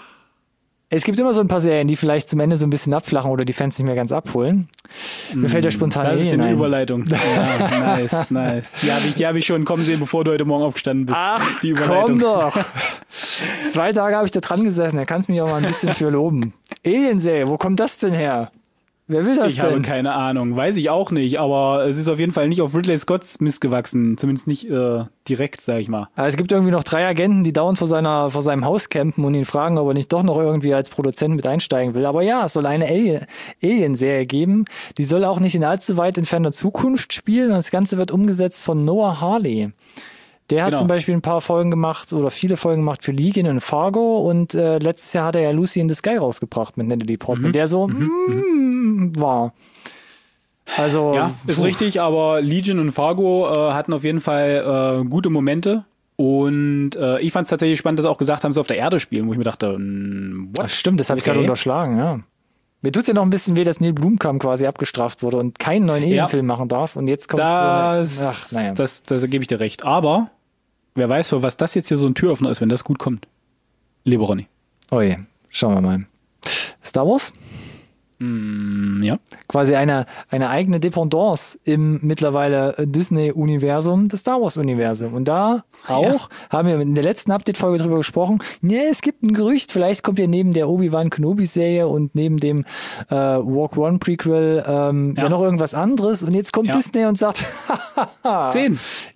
Es gibt immer so ein paar Serien, die vielleicht zum Ende so ein bisschen abflachen oder die Fans nicht mehr ganz abholen. Mir fällt ja spontan Das ist Alien eine ein. Überleitung. Ja, nice, nice. Die habe ich, die hab ich schon kommen sehen, bevor du heute Morgen aufgestanden bist. Ach, die Überleitung. komm doch. Zwei Tage habe ich da dran gesessen, da kannst du mich auch mal ein bisschen für loben. Alien-Serie, wo kommt das denn her? Wer will das Ich denn? habe keine Ahnung, weiß ich auch nicht, aber es ist auf jeden Fall nicht auf Ridley Scotts Mist gewachsen, zumindest nicht äh, direkt, sag ich mal. Aber es gibt irgendwie noch drei Agenten, die dauernd vor, seiner, vor seinem Haus campen und ihn fragen, ob er nicht doch noch irgendwie als Produzent mit einsteigen will. Aber ja, es soll eine Alien- Alien-Serie geben. Die soll auch nicht in allzu weit entfernter Zukunft spielen. Und das Ganze wird umgesetzt von Noah Hawley. Der hat Genau. zum Beispiel ein paar Folgen gemacht oder viele Folgen gemacht für Legion und Fargo und äh, letztes Jahr hat er ja Lucy in the Sky rausgebracht mit Natalie Portman, Mhm. der so mm, war. Also Ja, ist puh. richtig, aber Legion und Fargo äh, hatten auf jeden Fall äh, gute Momente. Und äh, ich fand es tatsächlich spannend, dass sie auch gesagt haben, sie auf der Erde spielen, wo ich mir dachte, mm, what? Das stimmt, das habe ich Okay. gerade unterschlagen, ja. Mir tut's ja noch ein bisschen weh, dass Neil Blomkamp quasi abgestraft wurde und keinen neuen Alien-Film machen darf. Und jetzt kommt Das, so eine, ach, naja. das, das, da gebe ich dir recht. Aber wer weiß, für was das jetzt hier so ein Türöffner ist, wenn das gut kommt. Lieber Ronny. Oje, schauen wir mal. Star Wars? Mm, ja. Quasi eine, eine eigene Dependance im mittlerweile Disney-Universum, das Star Wars-Universum. Und da auch ja. haben wir in der letzten Update-Folge drüber gesprochen, nee, es gibt ein Gerücht, vielleicht kommt ja neben der Obi-Wan Kenobi-Serie und neben dem äh, Walk One Prequel ähm, ja. ja noch irgendwas anderes. Und jetzt kommt ja. Disney und sagt, zehn.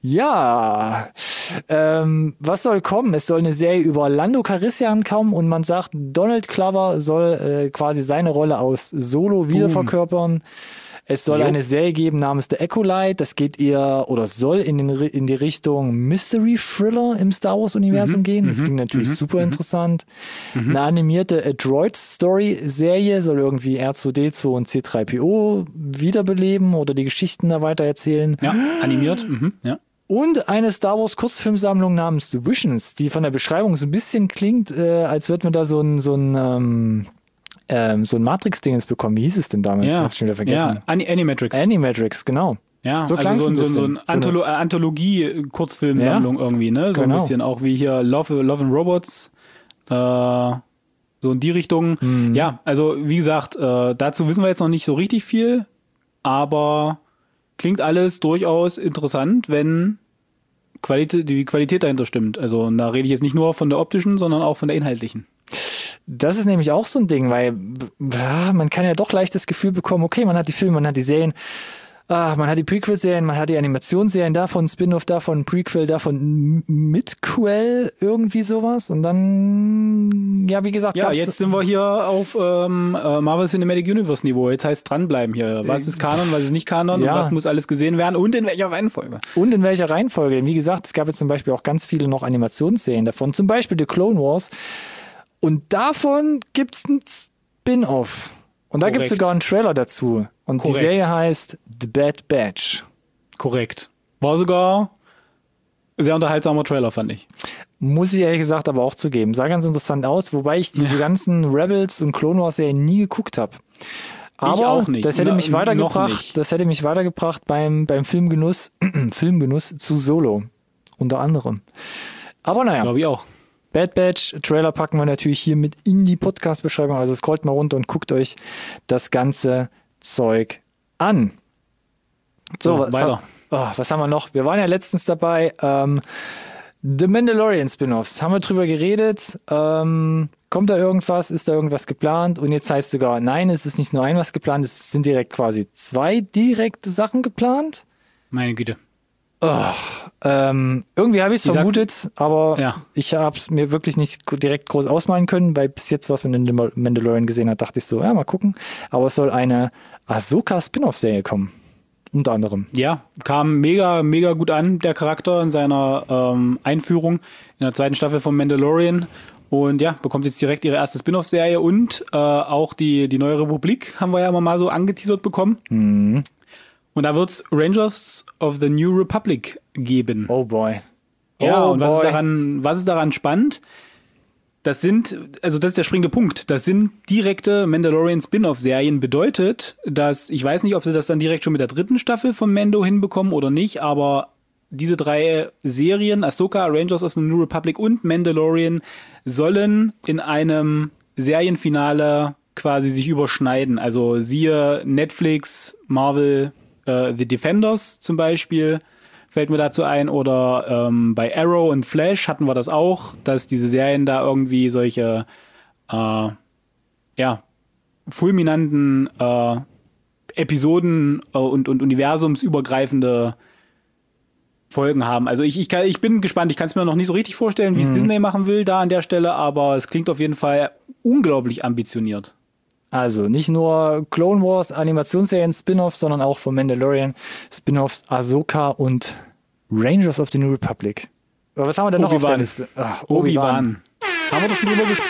Ja, ähm, was soll kommen? Es soll eine Serie über Lando Calrissian kommen und man sagt, Donald Glover soll äh, quasi seine Rolle aus Solo wiederverkörpern. Es soll jo. eine Serie geben namens The Acolyte. Das geht eher oder soll in, den, in die Richtung Mystery Thriller im Star Wars Universum mhm. gehen. Das mhm. klingt natürlich mhm. super interessant. Mhm. Eine animierte Droid Story Serie soll irgendwie R zwei D zwei und C drei P O wiederbeleben oder die Geschichten da weiter erzählen. Ja, animiert. Mhm. Ja. Und eine Star Wars Kurzfilmsammlung namens The Visions, die von der Beschreibung so ein bisschen klingt, äh, als würde man da so ein, so ein ähm, Ähm, so ein Matrix-Ding jetzt bekommen. Wie hieß es denn damals? Ja, hab ich schon wieder vergessen. Ja, Ani- Animatrix. Animatrix, genau. Ja, so, also so, ein, so, so eine Antholo- so Anthologie-Kurzfilmsammlung ja, irgendwie, ne? So genau. Ein bisschen auch wie hier Love, Love and Robots. Äh, so in die Richtung. Mhm. Ja, also wie gesagt, äh, dazu wissen wir jetzt noch nicht so richtig viel, aber klingt alles durchaus interessant, wenn Qualität, die Qualität dahinter stimmt. Also und da rede ich jetzt nicht nur von der optischen, sondern auch von der inhaltlichen. Das ist nämlich auch so ein Ding, weil ja, man kann ja doch leicht das Gefühl bekommen, okay, man hat die Filme, man hat die Serien, ah, man hat die Prequel-Serien, man hat die Animationsserien davon, Spin-off davon, Prequel davon, Midquel, irgendwie sowas und dann, ja, wie gesagt, ja, jetzt sind wir hier auf ähm, Marvel Cinematic Universe Niveau, jetzt heißt dranbleiben hier, was ist Kanon, was ist nicht Kanon ja. und was muss alles gesehen werden und in welcher Reihenfolge. Und in welcher Reihenfolge, denn wie gesagt, es gab jetzt zum Beispiel auch ganz viele noch Animationsserien davon, zum Beispiel The Clone Wars. Und davon gibt's ein Spin-off. Und da Korrekt. Gibt's sogar einen Trailer dazu. Und Korrekt. Die Serie heißt The Bad Batch. Korrekt. War sogar ein sehr unterhaltsamer Trailer, fand ich. Muss ich ehrlich gesagt aber auch zugeben. Sah ganz interessant aus, wobei ich diese ganzen Rebels und Clone Wars Serien nie geguckt habe. Aber ich auch nicht. Das hätte mich Na, weitergebracht, das hätte mich weitergebracht beim, beim Filmgenuss, Filmgenuss zu Solo. Unter anderem. Aber naja. Glaube ich auch. Bad Batch, Trailer packen wir natürlich hier mit in die Podcast-Beschreibung. Also scrollt mal runter und guckt euch das ganze Zeug an. So, so was, weiter. Oh, was haben wir noch? Wir waren ja letztens dabei. Ähm, The Mandalorian Spin-Offs. Haben wir drüber geredet. Ähm, kommt da irgendwas? Ist da irgendwas geplant? Und jetzt heißt sogar, nein, es ist nicht nur ein was geplant, es sind direkt quasi zwei direkte Sachen geplant. Meine Güte. Oh, ähm, irgendwie habe ich es vermutet, sagt, aber ja. ich habe es mir wirklich nicht direkt groß ausmalen können, weil bis jetzt, was man in The Mandalorian gesehen hat, dachte ich so, ja, mal gucken. Aber es soll eine Ahsoka-Spin-Off-Serie kommen. Unter anderem. Ja, kam mega, mega gut an, der Charakter in seiner ähm, Einführung in der zweiten Staffel von Mandalorian. Und ja, bekommt jetzt direkt ihre erste Spin-Off-Serie und äh, auch die, die Neue Republik haben wir ja immer mal so angeteasert bekommen. Mhm. Und da wird's Rangers of the New Republic geben. Oh boy. Ja, oh und was boy. ist daran, was ist daran spannend? Das sind, also das ist der springende Punkt. Das sind direkte Mandalorian Spin-off-Serien. Bedeutet, dass, ich weiß nicht, ob sie das dann direkt schon mit der dritten Staffel von Mando hinbekommen oder nicht, aber diese drei Serien, Ahsoka, Rangers of the New Republic und Mandalorian, sollen in einem Serienfinale quasi sich überschneiden. Also siehe Netflix, Marvel, äh, The Defenders zum Beispiel, fällt mir dazu ein, oder ähm, bei Arrow und Flash hatten wir das auch, dass diese Serien da irgendwie solche äh, ja, fulminanten äh, Episoden äh, und, und universumsübergreifende Folgen haben. Also ich, ich, kann, ich bin gespannt, ich kann es mir noch nicht so richtig vorstellen, wie es mhm. Disney machen will da an der Stelle, aber es klingt auf jeden Fall unglaublich ambitioniert. Also nicht nur Clone Wars Animationsserien Spin-Offs, sondern auch von Mandalorian Spin-Offs Ahsoka und Rangers of the New Republic. Aber was haben wir denn noch Obi-Wan. auf der Liste? Ach, Obi-Wan. Haben wir doch schon drüber gesprochen.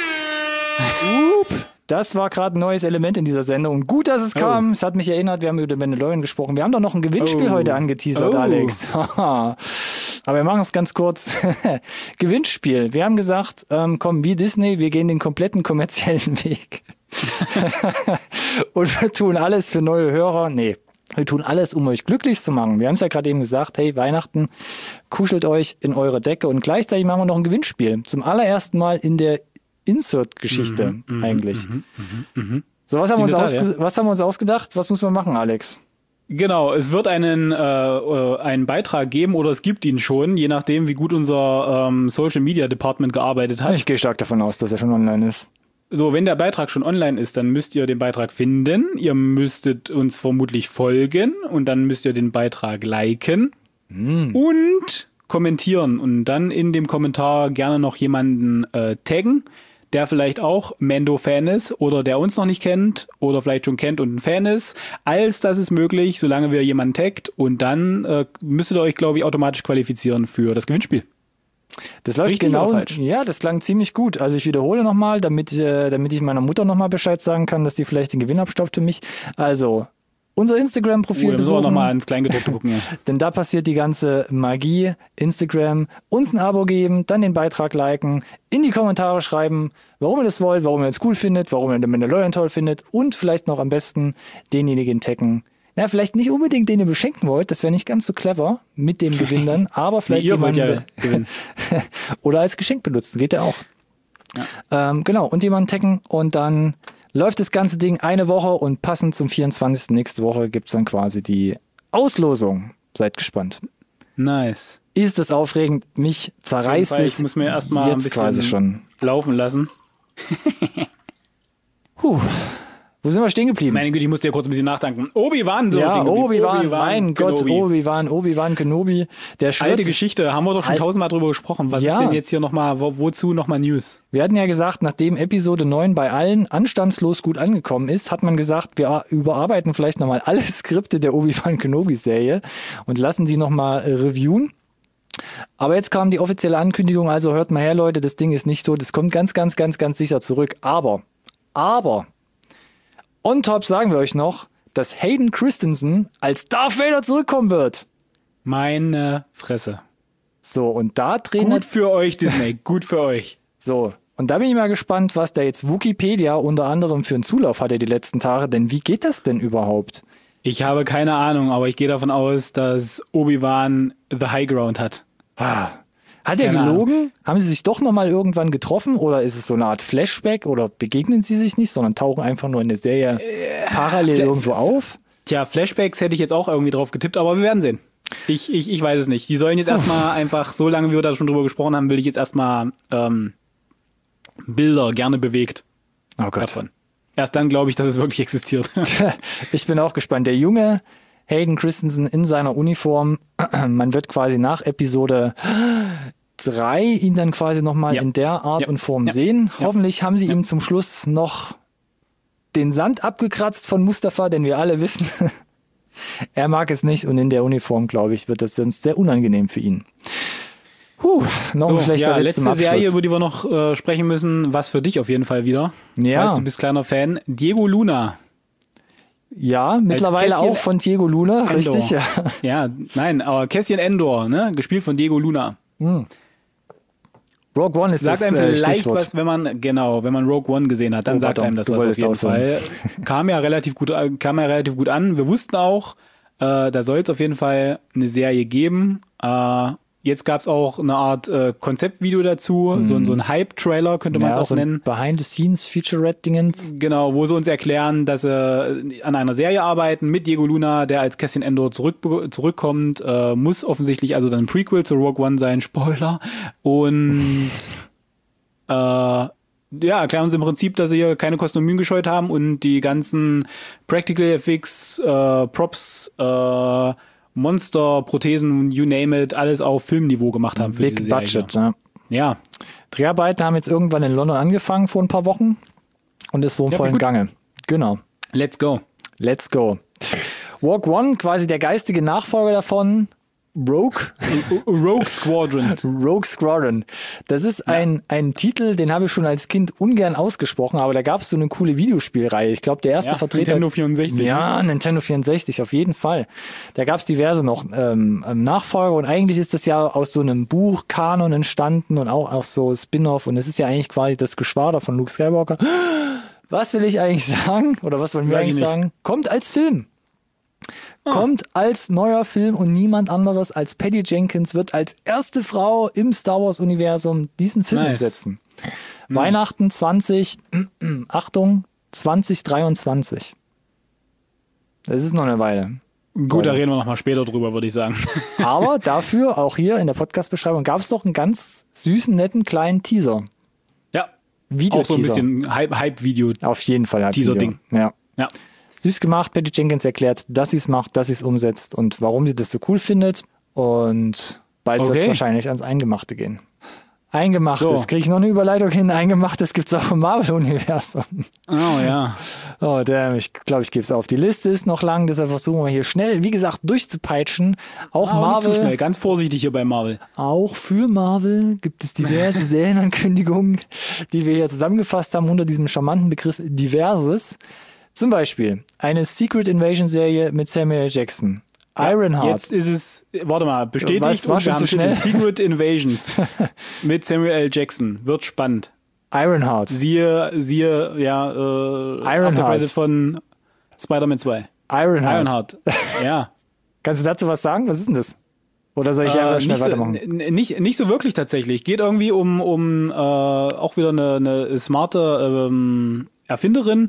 Das war gerade ein neues Element in dieser Sendung. Gut, dass es oh. kam. Es hat mich erinnert, wir haben über den Mandalorian gesprochen. Wir haben doch noch ein Gewinnspiel oh. heute angeteasert, oh. Alex. Aber wir machen es ganz kurz. Gewinnspiel. Wir haben gesagt, ähm, komm, wie Disney, wir gehen den kompletten kommerziellen Weg. Und wir tun alles für neue Hörer. Nee, Wir tun alles, um euch glücklich zu machen. Wir haben es ja gerade eben gesagt, hey, Weihnachten, kuschelt euch in eure Decke und gleichzeitig machen wir noch ein Gewinnspiel. Zum allerersten Mal in der Insert-Geschichte Mhm, eigentlich. mhm, mhm, mhm. So, was haben, wir uns In der ausge- Tat, ja. was haben wir uns ausgedacht? Was müssen wir machen, Alex? Genau, es wird einen, äh, äh, einen Beitrag geben oder es gibt ihn schon, je nachdem, wie gut unser ähm, Social Media Department gearbeitet hat. Ich gehe stark davon aus, dass er schon online ist. So, wenn der Beitrag schon online ist, dann müsst ihr den Beitrag finden. Ihr müsstet uns vermutlich folgen und dann müsst ihr den Beitrag liken Hm. und kommentieren und dann in dem Kommentar gerne noch jemanden äh, taggen, der vielleicht auch Mando-Fan ist oder der uns noch nicht kennt oder vielleicht schon kennt und ein Fan ist. Alles das ist möglich, solange wir jemanden taggt und dann äh, müsstet ihr euch, glaube ich, automatisch qualifizieren für das Gewinnspiel. Das läuft Richtig genau. oder falsch? Ja, das klang ziemlich gut. Also ich wiederhole nochmal, damit, äh, damit ich meiner Mutter nochmal Bescheid sagen kann, dass die vielleicht den Gewinn abstoppt für mich. Also, unser Instagram-Profil Oh, da müssen wir besuchen, nochmal ins Kleingedruckte gucken. Ja. denn da passiert die ganze Magie. Instagram, uns ein Abo geben, dann den Beitrag liken, in die Kommentare schreiben, warum ihr das wollt, warum ihr es cool findet, warum ihr den Mandalorian toll findet und vielleicht noch am besten denjenigen taggen. Ja, vielleicht nicht unbedingt den ihr beschenken wollt, das wäre nicht ganz so clever mit dem Gewinn dann, aber vielleicht Ihr wollt jemanden ja gewinnen. oder als Geschenk benutzen, geht ja auch. Ja. Ähm, genau, und jemanden taggen und dann läuft das ganze Ding eine Woche und passend zum vierundzwanzigsten nächste Woche gibt's dann quasi die Auslosung. Seid gespannt. Nice. Ist das aufregend? Mich zerreißt Fall, es ich muss mir erstmal ein jetzt bisschen quasi schon. laufen lassen. Puh. Wo sind wir stehen geblieben? Meine Güte, ich musste ja kurz ein bisschen nachdenken. Obi-Wan, so ja, stehen geblieben. Obi-Wan, mein Gott, Kenobi. Obi-Wan, Obi-Wan Kenobi. Der Alte schwört, Geschichte, haben wir doch schon Alt- tausendmal drüber gesprochen. Was Ja. ist denn jetzt hier nochmal, wo, wozu nochmal News? wir hatten ja gesagt, nachdem Episode neun bei allen anstandslos gut angekommen ist, hat man gesagt, wir überarbeiten vielleicht nochmal alle Skripte der Obi-Wan Kenobi-Serie und lassen sie nochmal äh, reviewen. Aber jetzt kam die offizielle Ankündigung, also hört mal her, Leute, das Ding ist nicht tot, es kommt ganz, ganz, ganz, ganz sicher zurück. Aber, aber, on top sagen wir euch noch, dass Hayden Christensen als Darth Vader zurückkommen wird. Meine Fresse. So, und da drehen Gut für euch, Disney. Gut für euch. So, und da bin ich mal gespannt, was da jetzt Wikipedia unter anderem für einen Zulauf hatte die letzten Tage, denn wie geht das denn überhaupt? Ich habe keine Ahnung, aber ich gehe davon aus, dass Obi-Wan the High Ground hat. Hat er Keine gelogen? Haben sie sich doch nochmal irgendwann getroffen oder ist es so eine Art Flashback oder begegnen sie sich nicht, sondern tauchen einfach nur in der Serie parallel Fla- irgendwo auf? Tja, Flashbacks hätte ich jetzt auch irgendwie drauf getippt, aber wir werden sehen. Ich, ich, ich weiß es nicht. Die sollen jetzt erstmal einfach, so lange wie wir da schon drüber gesprochen haben, will ich jetzt erstmal ähm, Bilder gerne bewegt Oh Gott. davon. Erst dann glaube ich, dass es wirklich existiert. Ich bin auch gespannt. Der junge Hayden Christensen in seiner Uniform, man wird quasi nach Episode drei ihn dann quasi nochmal Ja. in der Art Ja. und Form Ja. sehen. Ja. Hoffentlich haben sie ihm zum Schluss noch den Sand abgekratzt von Mustafa, denn wir alle wissen, er mag es nicht und in der Uniform, glaube ich, wird das sonst sehr unangenehm für ihn. Puh, noch ein So, schlechter ja, Witz zum letzte Abschluss. Serie, über die wir noch äh, sprechen müssen, was für dich auf jeden Fall wieder. Ja. Weißt, du bist kleiner Fan. Diego Luna. Ja, mittlerweile Kästchen auch von Diego Luna, Endor. richtig, ja. Ja, nein, aber Cassian Endor, ne? Gespielt von Diego Luna. Rogue One ist Sagt das einem äh, vielleicht Stichwort. was, wenn man, genau, wenn man Rogue One gesehen hat, dann Oh, sagt pardon, einem das du was auf wolltest jeden ausholen. Fall. Kam ja relativ gut, kam ja relativ gut an. Wir wussten auch, äh, da soll es auf jeden Fall eine Serie geben. Äh, jetzt gab es auch eine Art äh, Konzeptvideo dazu, so, so ein Hype-Trailer könnte man es ja, auch so ein nennen. Behind-the-Scenes-Featurette-Dingens. Genau, wo sie uns erklären, dass sie an einer Serie arbeiten mit Diego Luna, der als Cassian Endor zurück, zurückkommt. Äh, muss offensichtlich also dann ein Prequel zu Rogue One sein. Spoiler. Und äh, ja, erklären uns im Prinzip, dass sie hier keine Kosten und Mühen gescheut haben und die ganzen Practical Effects, äh, Props, äh, Monster, Prothesen, you name it, alles auf Filmniveau gemacht haben für Big diese Serie. Budget, ne? Ja, Dreharbeiten haben jetzt irgendwann in London angefangen vor ein paar Wochen und ist wohl im Ja, vollen gut. Gange. Genau. let's go. Let's go. Rogue One, quasi der geistige Nachfolger davon. Rogue. Rogue Squadron. Rogue Squadron. Das ist ein, ein Titel, den habe ich schon als Kind ungern ausgesprochen, aber da gab es so eine coole Videospielreihe. Ich glaube, der erste Ja, Vertreter. Nintendo vierundsechzig. Ja, Nintendo vierundsechzig, auf jeden Fall. Da gab es diverse noch ähm, ähm, Nachfolger und eigentlich ist das ja aus so einem Buchkanon entstanden und auch, auch so Spin-off und es ist ja eigentlich quasi das Geschwader von Luke Skywalker. Was will ich eigentlich sagen? Oder was wollen wir Weiß ich eigentlich nicht. sagen? Kommt als Film. Ah. Kommt als neuer Film und niemand anderes als Patty Jenkins wird als erste Frau im Star Wars Universum diesen Film nice. umsetzen. Nice. Weihnachten zwanzig, Achtung, zwanzig dreiundzwanzig. Das ist noch eine Weile. Gut, da reden wir nochmal später drüber, würde ich sagen. Aber dafür, auch hier in der Podcast-Beschreibung, gab es doch einen ganz süßen, netten kleinen Teaser. Ja, Video auch so ein bisschen Hype-Video. Auf jeden Fall Teaser-Ding. Ja. ja. Süß gemacht, Patty Jenkins erklärt, dass sie es macht, dass sie es umsetzt und warum sie das so cool findet. Und bald Okay. wird es wahrscheinlich ans Eingemachte gehen. Eingemachtes, So. kriege ich noch eine Überleitung hin. Eingemachtes gibt es auch im Marvel-Universum. Oh ja. Oh, damn, ich glaube, ich gebe es auf. Die Liste ist noch lang, deshalb versuchen wir hier schnell, wie gesagt, durchzupeitschen. Auch Aber Marvel, nicht zu schnell, ganz vorsichtig hier bei Marvel. auch für Marvel gibt es diverse Serienankündigungen, die wir hier zusammengefasst haben unter diesem charmanten Begriff Diverses. Zum Beispiel eine Secret Invasion Serie mit Samuel L. Jackson. Ironheart. Jetzt ist es, warte mal, bestätigt Was, war und wir schon haben zu schnell? Titel Secret Invasions mit Samuel L. Jackson. Wird spannend. Ironheart. Siehe, siehe, ja, äh, Ironheart. Aftercredit von Spider-Man zwei. Ironheart. Ironheart. Ja. Kannst du dazu was sagen? Was ist denn das? Oder soll ich Äh, einfach schnell nicht, so, weitermachen? n- nicht, nicht so wirklich tatsächlich. Geht irgendwie um, um äh, auch wieder eine, eine smarte ähm, Erfinderin.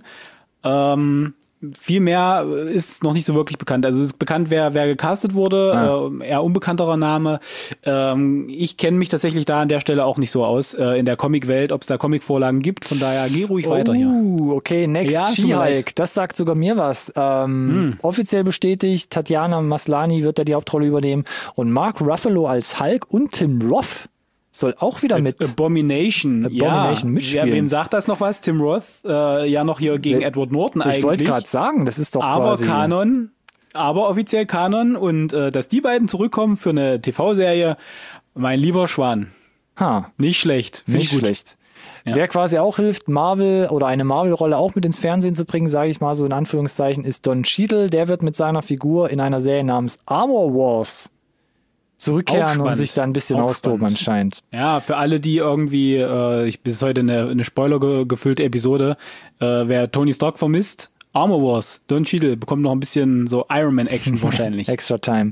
Ähm, viel mehr ist noch nicht so wirklich bekannt. Also es ist bekannt, wer, wer gecastet wurde, Ah. äh, eher unbekannterer Name. Ähm, ich kenne mich tatsächlich da an der Stelle auch nicht so aus äh, in der Comicwelt, ob es da Comicvorlagen gibt. Von daher geh ruhig weiter hier. Uh, okay, Next Ja, tut mir She-Hulk. leid. Das sagt sogar mir was. Ähm, Offiziell bestätigt, Tatjana Maslany wird da die Hauptrolle übernehmen. Und Mark Ruffalo als Hulk und Tim Roth soll auch wieder mit. Abomination. Abomination ja. mitspielen. Ja, wem sagt das noch was? Tim Roth, äh, ja noch hier gegen Ich- Edward Norton Ich eigentlich. wollte gerade sagen, das ist doch aber quasi. Kanon, aber offiziell Kanon und äh, dass die beiden zurückkommen für eine T V-Serie, mein lieber Schwan. Ha, Nicht schlecht. Find nicht ich gut. schlecht. Ja. Wer quasi auch hilft, Marvel oder eine Marvel-Rolle auch mit ins Fernsehen zu bringen, sage ich mal so in Anführungszeichen, ist Don Cheadle. Der wird mit seiner Figur in einer Serie namens Armor Wars Auch zurückkehren und spannend. sich da ein bisschen Auch austoben spannend. anscheinend. Ja, für alle, die irgendwie, äh, ich bis heute eine, eine Spoiler-gefüllte Episode, äh, wer Tony Stark vermisst, Armor Wars, Don Cheadle bekommt noch ein bisschen so Iron Man-Action wahrscheinlich. Extra Time.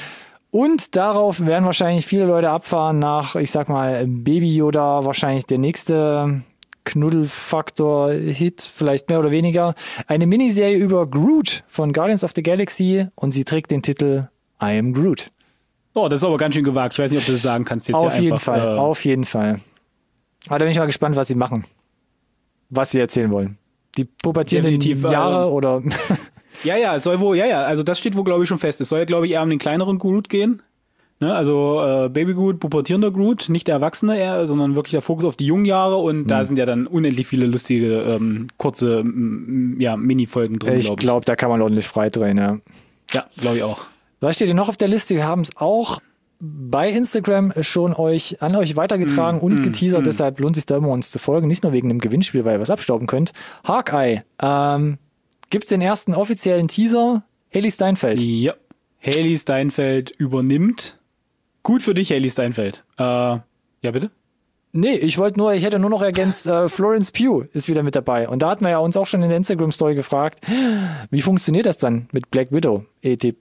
Und darauf werden wahrscheinlich viele Leute abfahren nach, ich sag mal, Baby Yoda, wahrscheinlich der nächste Knuddelfaktor-Hit, vielleicht mehr oder weniger. Eine Miniserie über Groot von Guardians of the Galaxy und sie trägt den Titel I Am Groot. Oh, das ist aber ganz schön gewagt. Ich weiß nicht, ob du das sagen kannst jetzt Auf hier jeden einfach. Fall, Äh, auf jeden Fall. Aber da bin ich mal gespannt, was sie machen. Was sie erzählen wollen. Die pubertierenden Definitiv, äh, Jahre oder... Ja, ja, es soll wohl, ja, ja, also das steht wohl, glaube ich, schon fest. Es soll ja, glaube ich, eher um den kleineren Groot gehen. Ne? Also äh, Baby Groot, pubertierender Groot, nicht der Erwachsene eher, sondern wirklich der Fokus auf die jungen Jahre und da sind ja dann unendlich viele lustige, ähm, kurze, m- m- ja, Mini-Folgen drin, ich glaube ich. glaube, da kann man ordentlich freidrehen, ja. Ja, glaube ich auch. Was steht hier noch auf der Liste? Wir haben es auch bei Instagram schon euch an euch weitergetragen Mm, und mm, geteasert, mm. deshalb lohnt es sich da immer uns zu folgen. Nicht nur wegen dem Gewinnspiel, weil ihr was abstauben könnt. Hawkeye. Ähm, Gibt es den ersten offiziellen Teaser? Hailee Steinfeld. Ja. Hailee Steinfeld übernimmt. Gut für dich, Hailee Steinfeld. Äh, ja, bitte? Nee, ich wollte nur, ich hätte nur noch ergänzt, äh, Florence Pugh ist wieder mit dabei. Und da hatten wir ja uns auch schon in der Instagram-Story gefragt, wie funktioniert das dann mit Black Widow? E T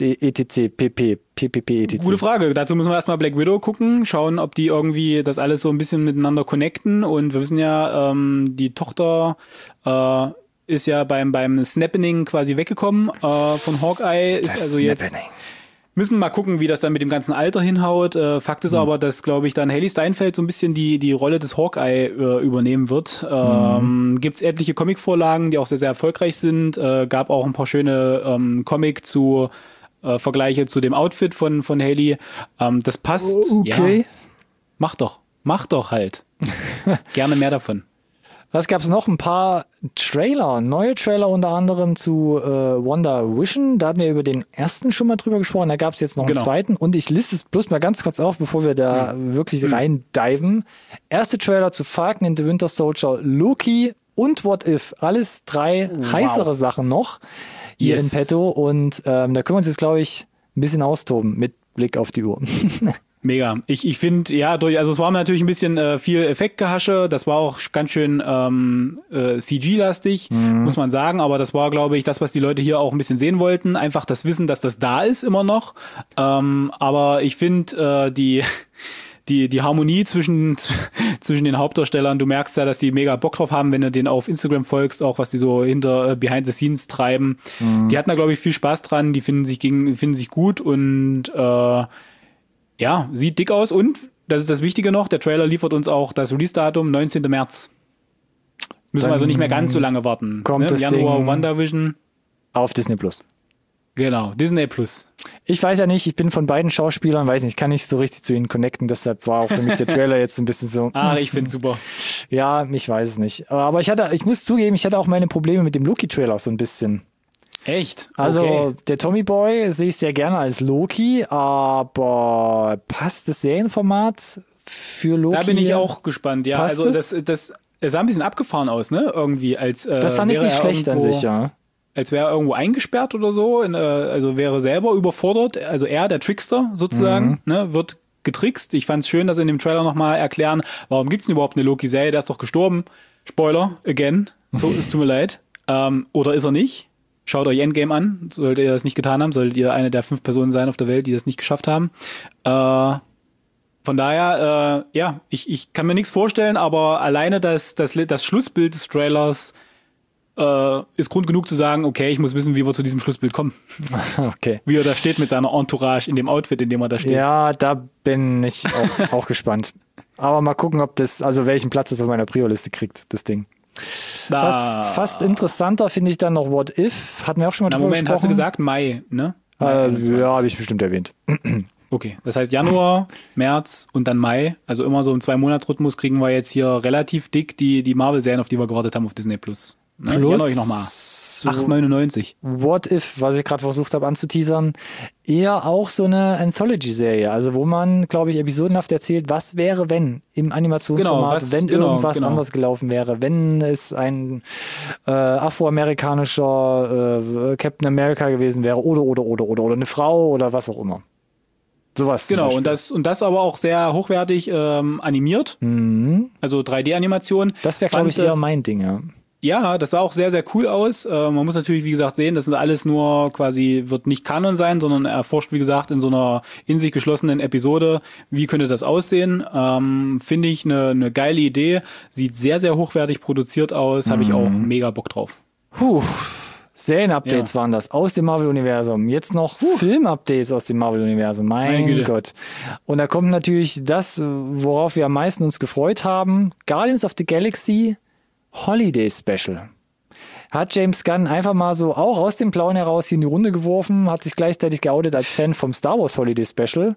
C, P P, P P P, E T C. Gute Frage. Dazu müssen wir erstmal Black Widow gucken, schauen, ob die irgendwie das alles so ein bisschen miteinander connecten. Und wir wissen ja, ähm, die Tochter äh, ist ja beim beim Snappening quasi weggekommen äh, von Hawkeye. Ist also jetzt müssen mal gucken, wie das dann mit dem ganzen Alter hinhaut. Äh, Fakt ist Mhm. aber, dass, glaube ich, dann Hailee Steinfeld so ein bisschen die die Rolle des Hawkeye äh, übernehmen wird. Ähm, Mhm. Gibt's etliche Comicvorlagen, die auch sehr, sehr erfolgreich sind. Äh, gab auch ein paar schöne ähm, Comic zu äh, Vergleiche zu dem Outfit von von Hailee. Ähm, das passt. Okay. Ja, mach doch. Mach doch halt. Gerne mehr davon. Was gab's noch? Ein paar Trailer, neue Trailer unter anderem zu äh, Wonder Vision. Da hatten wir über den ersten schon mal drüber gesprochen. Da gab's jetzt noch Genau. einen zweiten. Und ich liste es bloß mal ganz kurz auf, bevor wir da wirklich rein diven. Erste Trailer zu Falcon and the Winter Soldier, Loki und What If. Alles drei heißere Sachen noch hier Yes. in petto. Und ähm, da können wir uns jetzt, glaube ich, ein bisschen austoben mit Blick auf die Uhr. Mega. Ich, ich finde, ja, durch, also es war natürlich ein bisschen äh, viel Effektgehasche, das war auch ganz schön ähm, äh, C G-lastig, mhm. muss man sagen, aber das war, glaube ich, das, was die Leute hier auch ein bisschen sehen wollten, einfach das Wissen, dass das da ist immer noch, ähm, aber ich finde, äh, die die die Harmonie zwischen zwischen den Hauptdarstellern, du merkst ja, dass die mega Bock drauf haben, wenn du denen auf Instagram folgst, auch was die so hinter äh, Behind the Scenes treiben, mhm. die hatten da, glaube ich, viel Spaß dran, die finden sich gegen, finden sich gut und äh, ja, sieht dick aus und, das ist das Wichtige noch, der Trailer liefert uns auch das Release-Datum neunzehnten März. Müssen Dann wir also nicht mehr ganz so lange warten. Kommt ne? das Januar Ding WandaVision. Auf Disney Plus. Genau, Disney Plus. Ich weiß ja nicht, ich bin von beiden Schauspielern, weiß nicht, kann nicht so richtig zu ihnen connecten, deshalb war auch für mich der Trailer jetzt ein bisschen so. Ah, ich find's super. Ja, ich weiß es nicht. Aber ich hatte, ich muss zugeben, ich hatte auch meine Probleme mit dem Loki-Trailer so ein bisschen. Echt? Also okay. Der Tommy Boy sehe ich sehr gerne als Loki, aber passt das Serienformat für Loki? Da bin ich auch gespannt, ja. Passt also das, das, es sah ein bisschen abgefahren aus, ne? Irgendwie als äh, das fand ich nicht schlecht an sich, ja. Als wäre er irgendwo eingesperrt oder so, in, äh, also wäre selber überfordert, also er, der Trickster sozusagen, mhm. ne, wird getrickst. Ich fand es schön, dass sie in dem Trailer nochmal erklären, warum gibt's denn überhaupt eine Loki-Serie, der ist doch gestorben. Spoiler, again, so, es tut mir leid. Ähm, oder ist er nicht? Schaut euch Endgame an, solltet ihr das nicht getan haben, solltet ihr eine der fünf Personen sein auf der Welt, die das nicht geschafft haben. Äh, von daher, äh, ja, ich, ich kann mir nichts vorstellen, aber alleine das, das, das Schlussbild des Trailers äh, ist Grund genug zu sagen, okay, ich muss wissen, wie wir zu diesem Schlussbild kommen. Okay. Wie er da steht mit seiner Entourage in dem Outfit, in dem er da steht. Ja, da bin ich auch, auch gespannt. Aber mal gucken, ob das, also welchen Platz es auf meiner Prio-Liste kriegt, das Ding. Da. Fast, fast interessanter finde ich dann noch What If. Hatten wir auch schon mal Na, drüber Moment, gesprochen. hast du gesagt Mai, ne? Mai äh, ja, habe ich bestimmt erwähnt. Okay, das heißt Januar, März und dann Mai. Also immer so im Zwei-Monats-Rhythmus kriegen wir jetzt hier relativ dick die, die Marvel-Serien, auf die wir gewartet haben auf Disney Plus. Ne? Plus ich erinnere euch nochmal. acht neunundneunzig. What If, was ich gerade versucht habe anzuteasern, eher auch so eine Anthology-Serie, also wo man, glaube ich, episodenhaft erzählt, was wäre, wenn im Animationsformat, genau, was, wenn genau, irgendwas genau. anders gelaufen wäre, wenn es ein äh, afroamerikanischer äh, Captain America gewesen wäre oder, oder, oder, oder, oder eine Frau oder was auch immer. Sowas. Genau, und das, und das aber auch sehr hochwertig ähm, animiert, mhm. also drei D-Animation. Das wäre, glaube ich, eher mein Ding, ja. Ja, das sah auch sehr, sehr cool aus. Äh, man muss natürlich, wie gesagt, sehen, das ist alles nur quasi, wird nicht Kanon sein, sondern erforscht, wie gesagt, in so einer in sich geschlossenen Episode, wie könnte das aussehen. Ähm, finde ich eine, eine geile Idee. Sieht sehr, sehr hochwertig produziert aus. Habe ich auch mega Bock drauf. Puh. Serien-Updates ja. waren das aus dem Marvel-Universum. Jetzt noch uh. Film-Updates aus dem Marvel-Universum. Mein Meine Gott. Und da kommt natürlich das, worauf wir am meisten uns gefreut haben. Guardians of the Galaxy Holiday Special. Hat James Gunn einfach mal so auch aus dem Blauen heraus hier in die Runde geworfen, hat sich gleichzeitig geoutet als Fan vom Star Wars Holiday Special.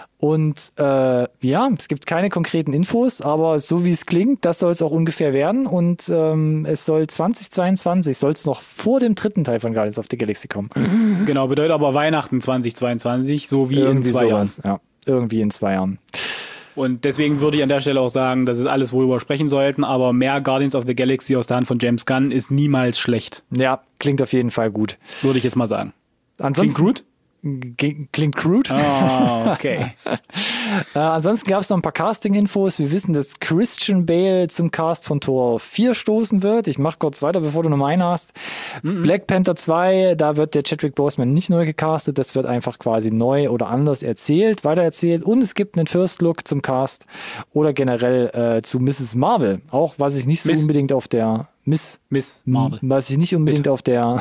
Und äh, ja, es gibt keine konkreten Infos, aber so wie es klingt, das soll es auch ungefähr werden. Und ähm, es soll zwanzig zweiundzwanzig, soll es noch vor dem dritten Teil von Guardians of the Galaxy kommen. Genau, bedeutet aber Weihnachten zwanzig zweiundzwanzig, so wie irgendwie in zwei sowas, Jahren. Ja, irgendwie in zwei Jahren. Und deswegen würde ich an der Stelle auch sagen, das ist alles, worüber wir sprechen sollten, aber mehr Guardians of the Galaxy aus der Hand von James Gunn ist niemals schlecht. Ja, klingt auf jeden Fall gut. Würde ich jetzt mal sagen. Ansonsten, klingt gut? G- klingt crude. Oh, okay. äh, ansonsten gab es noch ein paar Casting-Infos. Wir wissen, dass Christian Bale zum Cast von Tor vier stoßen wird. Ich mach kurz weiter, bevor du Nummer einen hast. Mhm. Black Panther zwei, da wird der Chadwick Boseman nicht neu gecastet. Das wird einfach quasi neu oder anders erzählt, weitererzählt. Und es gibt einen First Look zum Cast oder generell äh, zu Misses Marvel. Auch was ich nicht so Miss. unbedingt auf der Miss, Miss Marvel. Was ich nicht unbedingt Bitte. auf der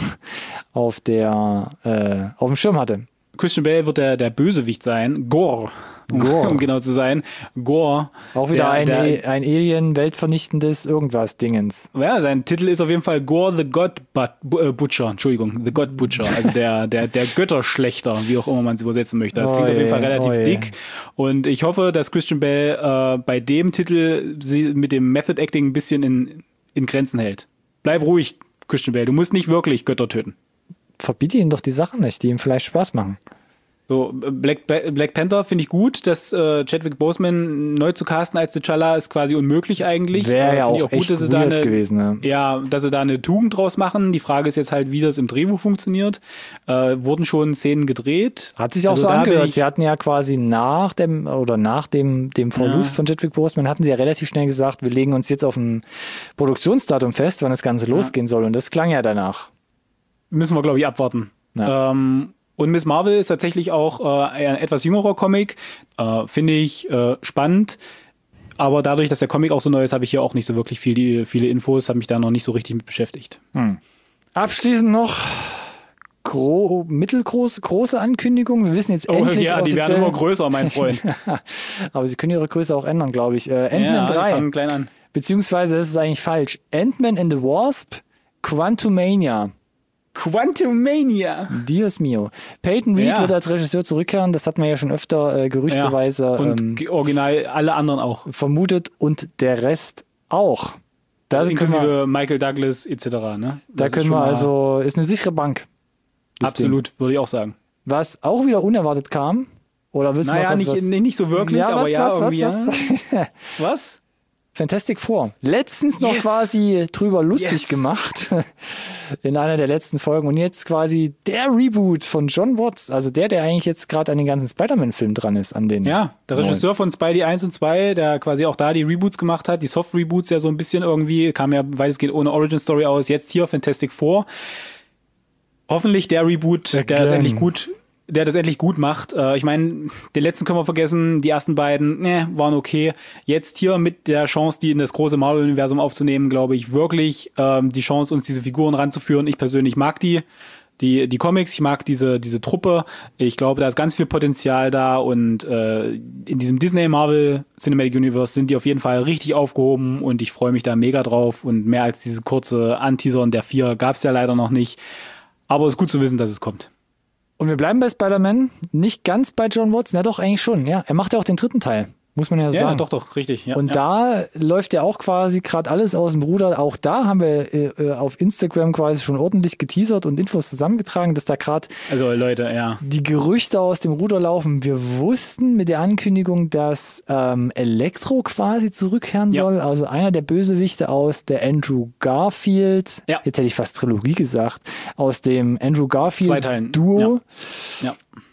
auf der äh, auf dem Schirm hatte. Christian Bale wird der, der Bösewicht sein. Gore. Gore. Um genau zu sein. Gore. Auch wieder der, ein, der, ein Alien, weltvernichtendes irgendwas Dingens. Ja, sein Titel ist auf jeden Fall Gore the God But, äh, Butcher. Entschuldigung, the God Butcher. Also der, der, der Götterschlechter, wie auch immer man es übersetzen möchte. Das klingt oh auf jeden je, Fall relativ oh dick. Und ich hoffe, dass Christian Bale äh, bei dem Titel sie mit dem Method Acting ein bisschen in, in Grenzen hält. Bleib ruhig, Christian Bale. Du musst nicht wirklich Götter töten. Verbiete ihm doch die Sachen nicht, die ihm vielleicht Spaß machen. So, Black, Black Panther finde ich gut, dass äh, Chadwick Boseman neu zu casten als T'Challa ist quasi unmöglich eigentlich. Wäre äh, ja auch, ich auch echt gut, dass sie weird da eine, gewesen. Ne? Ja, dass sie da eine Tugend draus machen. Die Frage ist jetzt halt, wie das im Drehbuch funktioniert. Äh, wurden schon Szenen gedreht. Hat sich auch also so angehört. Ich, sie hatten ja quasi nach dem oder nach dem, dem Verlust ja. von Chadwick Boseman hatten sie ja relativ schnell gesagt, wir legen uns jetzt auf ein Produktionsdatum fest, wann das Ganze ja. losgehen soll. Und das klang ja danach. Müssen wir, glaube ich, abwarten. Ja. Ähm, Und Miss Marvel ist tatsächlich auch äh, ein etwas jüngerer Comic. Äh, Finde ich äh, spannend. Aber dadurch, dass der Comic auch so neu ist, habe ich hier auch nicht so wirklich viel, die, viele Infos, habe mich da noch nicht so richtig mit beschäftigt. Hm. Abschließend noch gro- mittelgroße große Ankündigungen. Wir wissen jetzt oh, endlich ja, die werden immer größer, mein Freund. Aber sie können ihre Größe auch ändern, glaube ich. Äh, Ant-Man ja, drei. Fangen klein an. Beziehungsweise, das ist eigentlich falsch. Ant-Man and the Wasp, Quantumania. Quantumania. Dios mio. Peyton Reed ja. wird als Regisseur zurückkehren. Das hatten wir ja schon öfter äh, gerüchteweise ja. Und ähm, original alle anderen auch. Vermutet und der Rest auch. Da also inklusive wir, Michael Douglas et cetera. Ne? Da können wir also, ist eine sichere Bank. Absolut, Ding. würde ich auch sagen. Was auch wieder unerwartet kam, oder willst du naja, noch was, nicht, was, nicht so wirklich, ja, aber was, ja, was, irgendwie. Was, was? Ja. was? Fantastic Four. Letztens noch yes. quasi drüber lustig yes. gemacht. In einer der letzten Folgen. Und jetzt quasi der Reboot von John Watts. Also der, der eigentlich jetzt gerade an den ganzen Spider-Man-Filmen dran ist. An den ja, der Regisseur von Spidey eins und zwei, der quasi auch da die Reboots gemacht hat. Die Soft-Reboots ja so ein bisschen irgendwie. Kam ja weitestgehend ohne Origin-Story aus. Jetzt hier Fantastic Four. Hoffentlich der Reboot, Again. der ist endlich gut der das endlich gut macht. Äh, ich meine, den letzten können wir vergessen, die ersten beiden ne, waren okay. Jetzt hier mit der Chance, die in das große Marvel-Universum aufzunehmen, glaube ich, wirklich ähm, die Chance, uns diese Figuren ranzuführen. Ich persönlich mag die, die, die Comics, ich mag diese, diese Truppe. Ich glaube, da ist ganz viel Potenzial da und äh, in diesem Disney-Marvel Cinematic Universe sind die auf jeden Fall richtig aufgehoben und ich freue mich da mega drauf und mehr als diese kurze Anteasern der vier gab es ja leider noch nicht. Aber es ist gut zu wissen, dass es kommt. Und wir bleiben bei Spider-Man, nicht ganz bei John Watts, na doch, eigentlich schon, ja. Er macht ja auch den dritten Teil, muss man ja sagen. Ja, doch, doch, richtig. Ja, und ja. da läuft ja auch quasi gerade alles aus dem Ruder. Auch da haben wir äh, auf Instagram quasi schon ordentlich geteasert und Infos zusammengetragen, dass da gerade also Leute, ja. die Gerüchte aus dem Ruder laufen. Wir wussten mit der Ankündigung, dass ähm, Elektro quasi zurückkehren ja. soll. Also einer der Bösewichte aus der Andrew Garfield, ja. jetzt hätte ich fast Trilogie gesagt, aus dem Andrew Garfield Ja. Duo. Ja.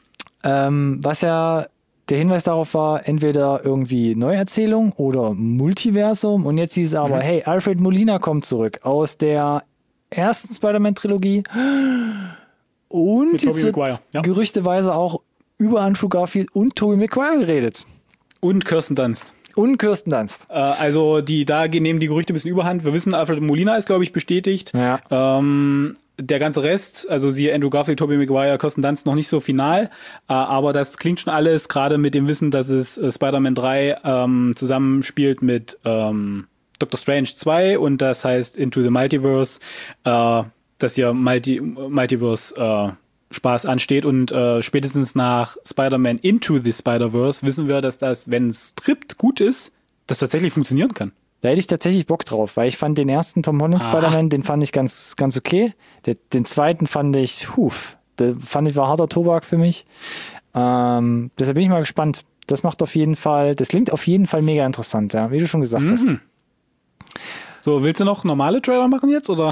Ähm, was ja der Hinweis darauf war, entweder irgendwie Neuerzählung oder Multiversum. Und jetzt hieß es aber, mhm. hey, Alfred Molina kommt zurück aus der ersten Spider-Man-Trilogie. Und mit jetzt Tobey wird ja. gerüchteweise auch über Andrew Garfield und Tobey Maguire geredet. Und Kirsten Dunst. Und Kirsten Dunst. Äh, also die da nehmen die Gerüchte ein bisschen überhand. Wir wissen, Alfred Molina ist, glaube ich, bestätigt. Ja. Ähm, der ganze Rest, also siehe Andrew Garfield, Tobey Maguire, Kirsten Dunst, noch nicht so final. Äh, aber das klingt schon alles, gerade mit dem Wissen, dass es äh, Spider-Man drei ähm, zusammenspielt mit ähm, Doctor Strange zwei und das heißt Into the Multiverse, äh, dass hier Multi- Multiverse äh, Spaß ansteht und äh, spätestens nach Spider-Man Into the Spider-Verse wissen wir, dass das, wenn das Skript gut ist, das tatsächlich funktionieren kann. Da hätte ich tatsächlich Bock drauf, weil ich fand den ersten Tom Holland ah. Spider-Man, den fand ich ganz, ganz okay. Den, den zweiten fand ich, huf, der fand ich war harter Tobak für mich. Ähm, deshalb bin ich mal gespannt. Das macht auf jeden Fall, das klingt auf jeden Fall mega interessant, ja, wie du schon gesagt mhm. hast. So, willst du noch normale Trailer machen jetzt, oder?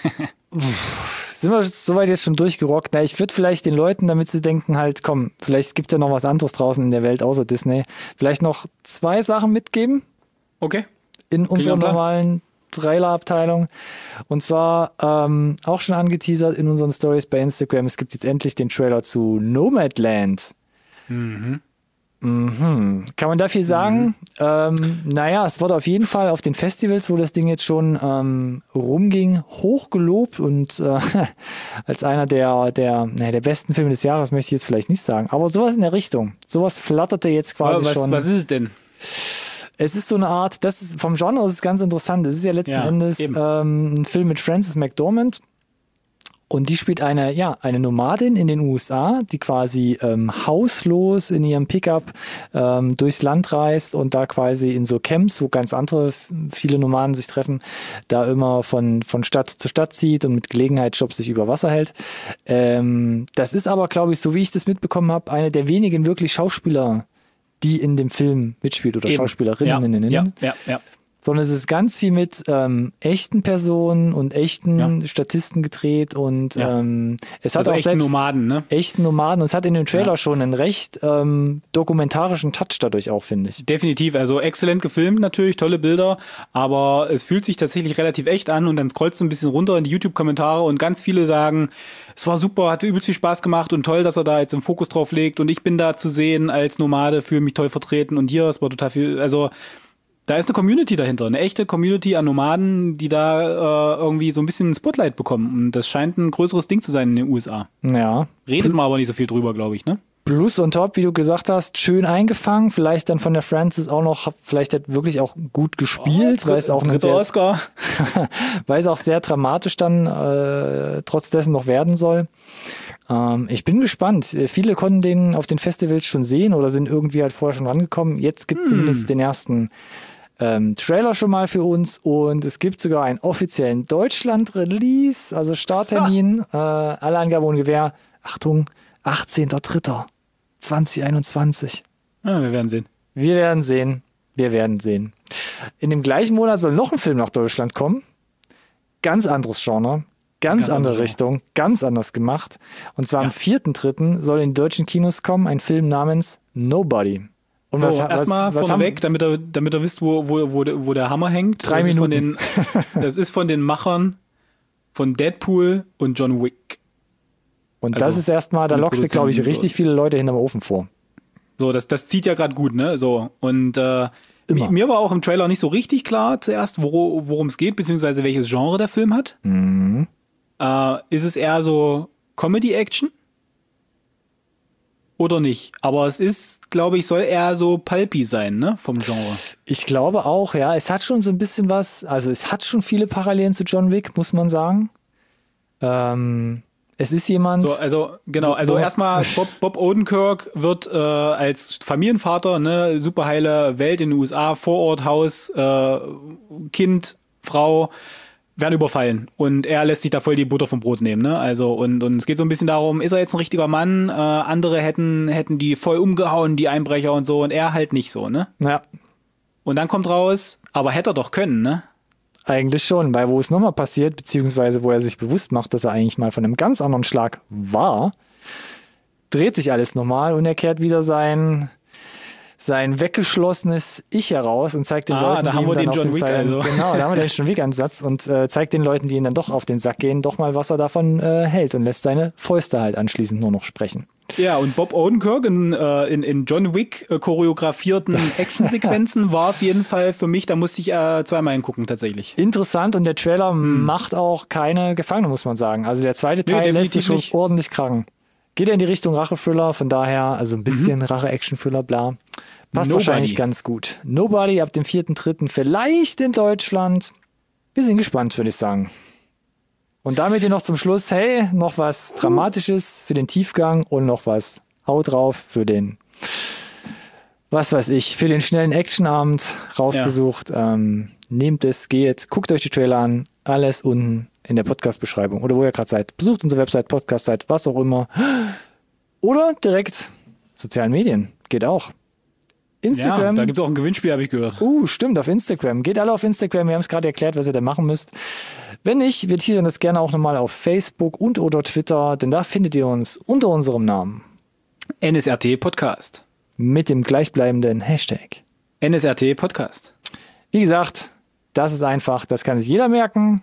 Sind wir soweit jetzt schon durchgerockt? Na, ich würde vielleicht den Leuten, damit sie denken halt, komm, vielleicht gibt es ja noch was anderes draußen in der Welt außer Disney, vielleicht noch zwei Sachen mitgeben. Okay. In unserer normalen Trailer-Abteilung. Und zwar ähm, auch schon angeteasert in unseren Stories bei Instagram. Es gibt jetzt endlich den Trailer zu Nomadland. Mhm. Mhm. Kann man da viel sagen? Mhm. Ähm, naja, es wurde auf jeden Fall auf den Festivals, wo das Ding jetzt schon ähm, rumging, hochgelobt und äh, als einer der, der, naja, der besten Filme des Jahres möchte ich jetzt vielleicht nicht sagen, aber sowas in der Richtung. Sowas flatterte jetzt quasi was, schon. Was ist es denn? Es ist so eine Art, das ist vom Genre ist es ganz interessant. Es ist ja letzten ja, Endes ähm, ein Film mit Frances McDormand. Und die spielt eine, ja, eine Nomadin in den U S A, die quasi ähm, hauslos in ihrem Pickup ähm, durchs Land reist und da quasi in so Camps, wo ganz andere, viele Nomaden sich treffen, da immer von, von Stadt zu Stadt zieht und mit Gelegenheitsjobs sich über Wasser hält. Ähm, das ist aber, glaube ich, so wie ich das mitbekommen habe, eine der wenigen wirklich Schauspieler, die in dem Film mitspielt oder Eben. Schauspielerinnen. Ja, ja, ja, ja. Sondern es ist ganz viel mit ähm, echten Personen und echten Ja. Statisten gedreht und Ja. ähm, es hat Also auch echten selbst Nomaden, ne? echten Nomaden und es hat in dem Trailer Ja. schon einen recht ähm, dokumentarischen Touch dadurch auch, finde ich. Definitiv, also exzellent gefilmt natürlich, tolle Bilder, aber es fühlt sich tatsächlich relativ echt an und dann scrollst du ein bisschen runter in die YouTube-Kommentare und ganz viele sagen, es war super, hat übelst viel Spaß gemacht und toll, dass er da jetzt einen Fokus drauf legt und ich bin da zu sehen als Nomade, fühle mich toll vertreten und hier, es war total viel, also da ist eine Community dahinter, eine echte Community an Nomaden, die da äh, irgendwie so ein bisschen Spotlight bekommen und das scheint ein größeres Ding zu sein in den U S A. Ja. Redet man aber nicht so viel drüber, glaube ich, ne? Plus on top, wie du gesagt hast, schön eingefangen, vielleicht dann von der Frances auch noch, vielleicht hat wirklich auch gut gespielt, oh, weil es auch ein sehr, Oscar. weil es auch sehr dramatisch dann äh, trotz dessen noch werden soll. Ähm, ich bin gespannt. Viele konnten den auf den Festivals schon sehen oder sind irgendwie halt vorher schon rangekommen. Jetzt gibt es hm. zumindest den ersten ähm, Trailer schon mal für uns und es gibt sogar einen offiziellen Deutschland-Release, also Starttermin, äh, alle Angaben ohne Gewähr. Achtung, achtzehnter dritter zwanzig einundzwanzig. Ja, wir werden sehen. Wir werden sehen. Wir werden sehen. In dem gleichen Monat soll noch ein Film nach Deutschland kommen. Ganz anderes Genre. Ganz, ganz andere Richtung. Ganz anders gemacht. Und zwar ja. am vierten dritten soll in deutschen Kinos kommen ein Film namens Nobody. Und was, oh, erstmal vorneweg, damit ihr, damit ihr wisst, wo, wo, wo, wo der Hammer hängt. Drei das Minuten. Ist von den, das ist von den Machern von Deadpool und John Wick. Und also, das ist erstmal, da lockst du, glaube ich, richtig so. viele Leute hinterm Ofen vor. So, das, das zieht ja gerade gut, ne? So. Und äh, mir, mir war auch im Trailer nicht so richtig klar zuerst, wor- worum es geht, beziehungsweise welches Genre der Film hat. Mhm. Äh, ist es eher so Comedy-Action? Oder nicht? Aber es ist, glaube ich, soll eher so pulpy sein, ne? Vom Genre. Ich glaube auch, ja. Es hat schon so ein bisschen was, also es hat schon viele Parallelen zu John Wick, muss man sagen. Ähm... Es ist jemand. So, also genau, also erstmal Bob, Bob Odenkirk wird äh, als Familienvater, ne, super heile Welt in den U S A, Vorort, Haus, äh, Kind, Frau werden überfallen und er lässt sich da voll die Butter vom Brot nehmen, ne? Also und und es geht so ein bisschen darum, ist er jetzt ein richtiger Mann? Äh, andere hätten hätten die voll umgehauen, die Einbrecher und so und er halt nicht so, ne? Ja. Und dann kommt raus, aber hätte er doch können, ne? Eigentlich schon, weil wo es nochmal passiert, beziehungsweise wo er sich bewusst macht, dass er eigentlich mal von einem ganz anderen Schlag war, dreht sich alles nochmal und er kehrt wieder sein, sein weggeschlossenes Ich heraus und zeigt den ah, Leuten, da die haben ihm wir dann den auf John den Wick Seil, also. Genau, da haben wir den John Wick-Ansatz und äh, zeigt den Leuten, die ihn dann doch auf den Sack gehen, doch mal, was er davon äh, hält und lässt seine Fäuste halt anschließend nur noch sprechen. Ja, und Bob Odenkirk in, äh, in, in John Wick äh, choreografierten Actionsequenzen war auf jeden Fall für mich, da musste ich äh, zweimal hingucken tatsächlich. Interessant und der Trailer hm. macht auch keine Gefangene, muss man sagen. Also der zweite Teil nee, lässt sich schon nicht. ordentlich krachen. Geht ja in die Richtung Rache-Thriller, von daher, also ein bisschen mhm. Rache-Action-Thriller, bla. Passt Nobody. wahrscheinlich ganz gut. Nobody ab dem vierten dritten vielleicht in Deutschland. Wir sind gespannt, würde ich sagen. Und damit hier noch zum Schluss, hey, noch was Dramatisches für den Tiefgang und noch was Haut drauf für den, was weiß ich, für den schnellen Actionabend rausgesucht. Ja. Ähm, nehmt es, geht, guckt euch die Trailer an, alles unten in der Podcast-Beschreibung oder wo ihr gerade seid. Besucht unsere Website, Podcast-Seite, was auch immer. Oder direkt sozialen Medien, geht auch. Instagram. Ja, da gibt es auch ein Gewinnspiel, habe ich gehört. Uh, stimmt, auf Instagram. Geht alle auf Instagram, wir haben es gerade erklärt, was ihr da machen müsst. Wenn nicht, wir teasern das gerne auch nochmal auf Facebook und oder Twitter, denn da findet ihr uns unter unserem Namen. N S R T Podcast. Mit dem gleichbleibenden Hashtag. N S R T Podcast. Wie gesagt, das ist einfach, das kann sich jeder merken.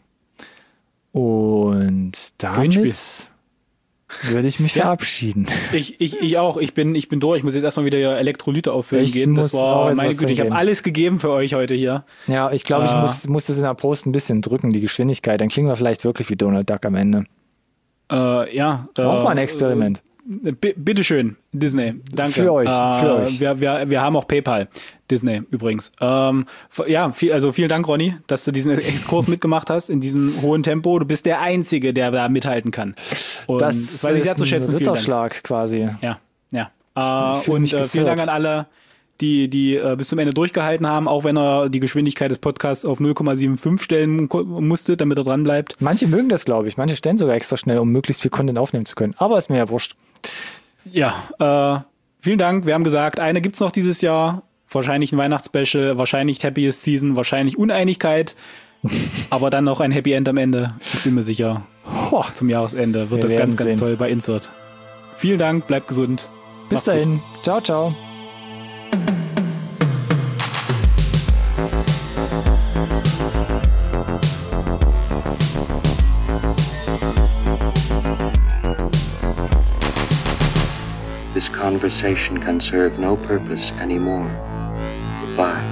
Und damit würde ich mich ja. verabschieden. Ich, ich, ich auch. Ich bin, ich bin durch. Ich muss jetzt erstmal wieder Elektrolyte auffüllen ich gehen. Das war meine Güte. Ich habe alles gegeben für euch heute hier. Ja, ich glaube, äh, ich muss, muss das in der Post ein bisschen drücken, die Geschwindigkeit. Dann klingen wir vielleicht wirklich wie Donald Duck am Ende. Äh, ja. Auch äh, mal ein Experiment. B- bitteschön, Disney. Danke. Für euch, äh, für euch. Wir, wir, wir haben auch PayPal. Disney übrigens. Ähm, ja, viel, also vielen Dank, Ronny, dass du diesen Exkurs mitgemacht hast in diesem hohen Tempo. Du bist der Einzige, der da mithalten kann. Und das, das weiß ich sehr zu schätzen. Ein Ritterschlag quasi. Ja, ja. Äh, fühl und äh, vielen Dank an alle, die, die äh, bis zum Ende durchgehalten haben, auch wenn er die Geschwindigkeit des Podcasts auf null Komma fünfundsiebzig stellen ko- musste, damit er dran bleibt. Manche mögen das, glaube ich. Manche stellen sogar extra schnell, um möglichst viel Content aufnehmen zu können. Aber ist mir ja wurscht. Ja, äh, vielen Dank. Wir haben gesagt, eine gibt's noch dieses Jahr. Wahrscheinlich ein Weihnachtsspecial, wahrscheinlich Happiest Season, wahrscheinlich Uneinigkeit. Aber dann noch ein Happy End am Ende. Ich bin mir sicher, Ho, zum Jahresende wird wir das ganz, werden ganz sehen. toll bei Insert. Vielen Dank, bleibt gesund. bis Macht's gut. dahin. Ciao, ciao. This conversation can serve no purpose anymore. Goodbye.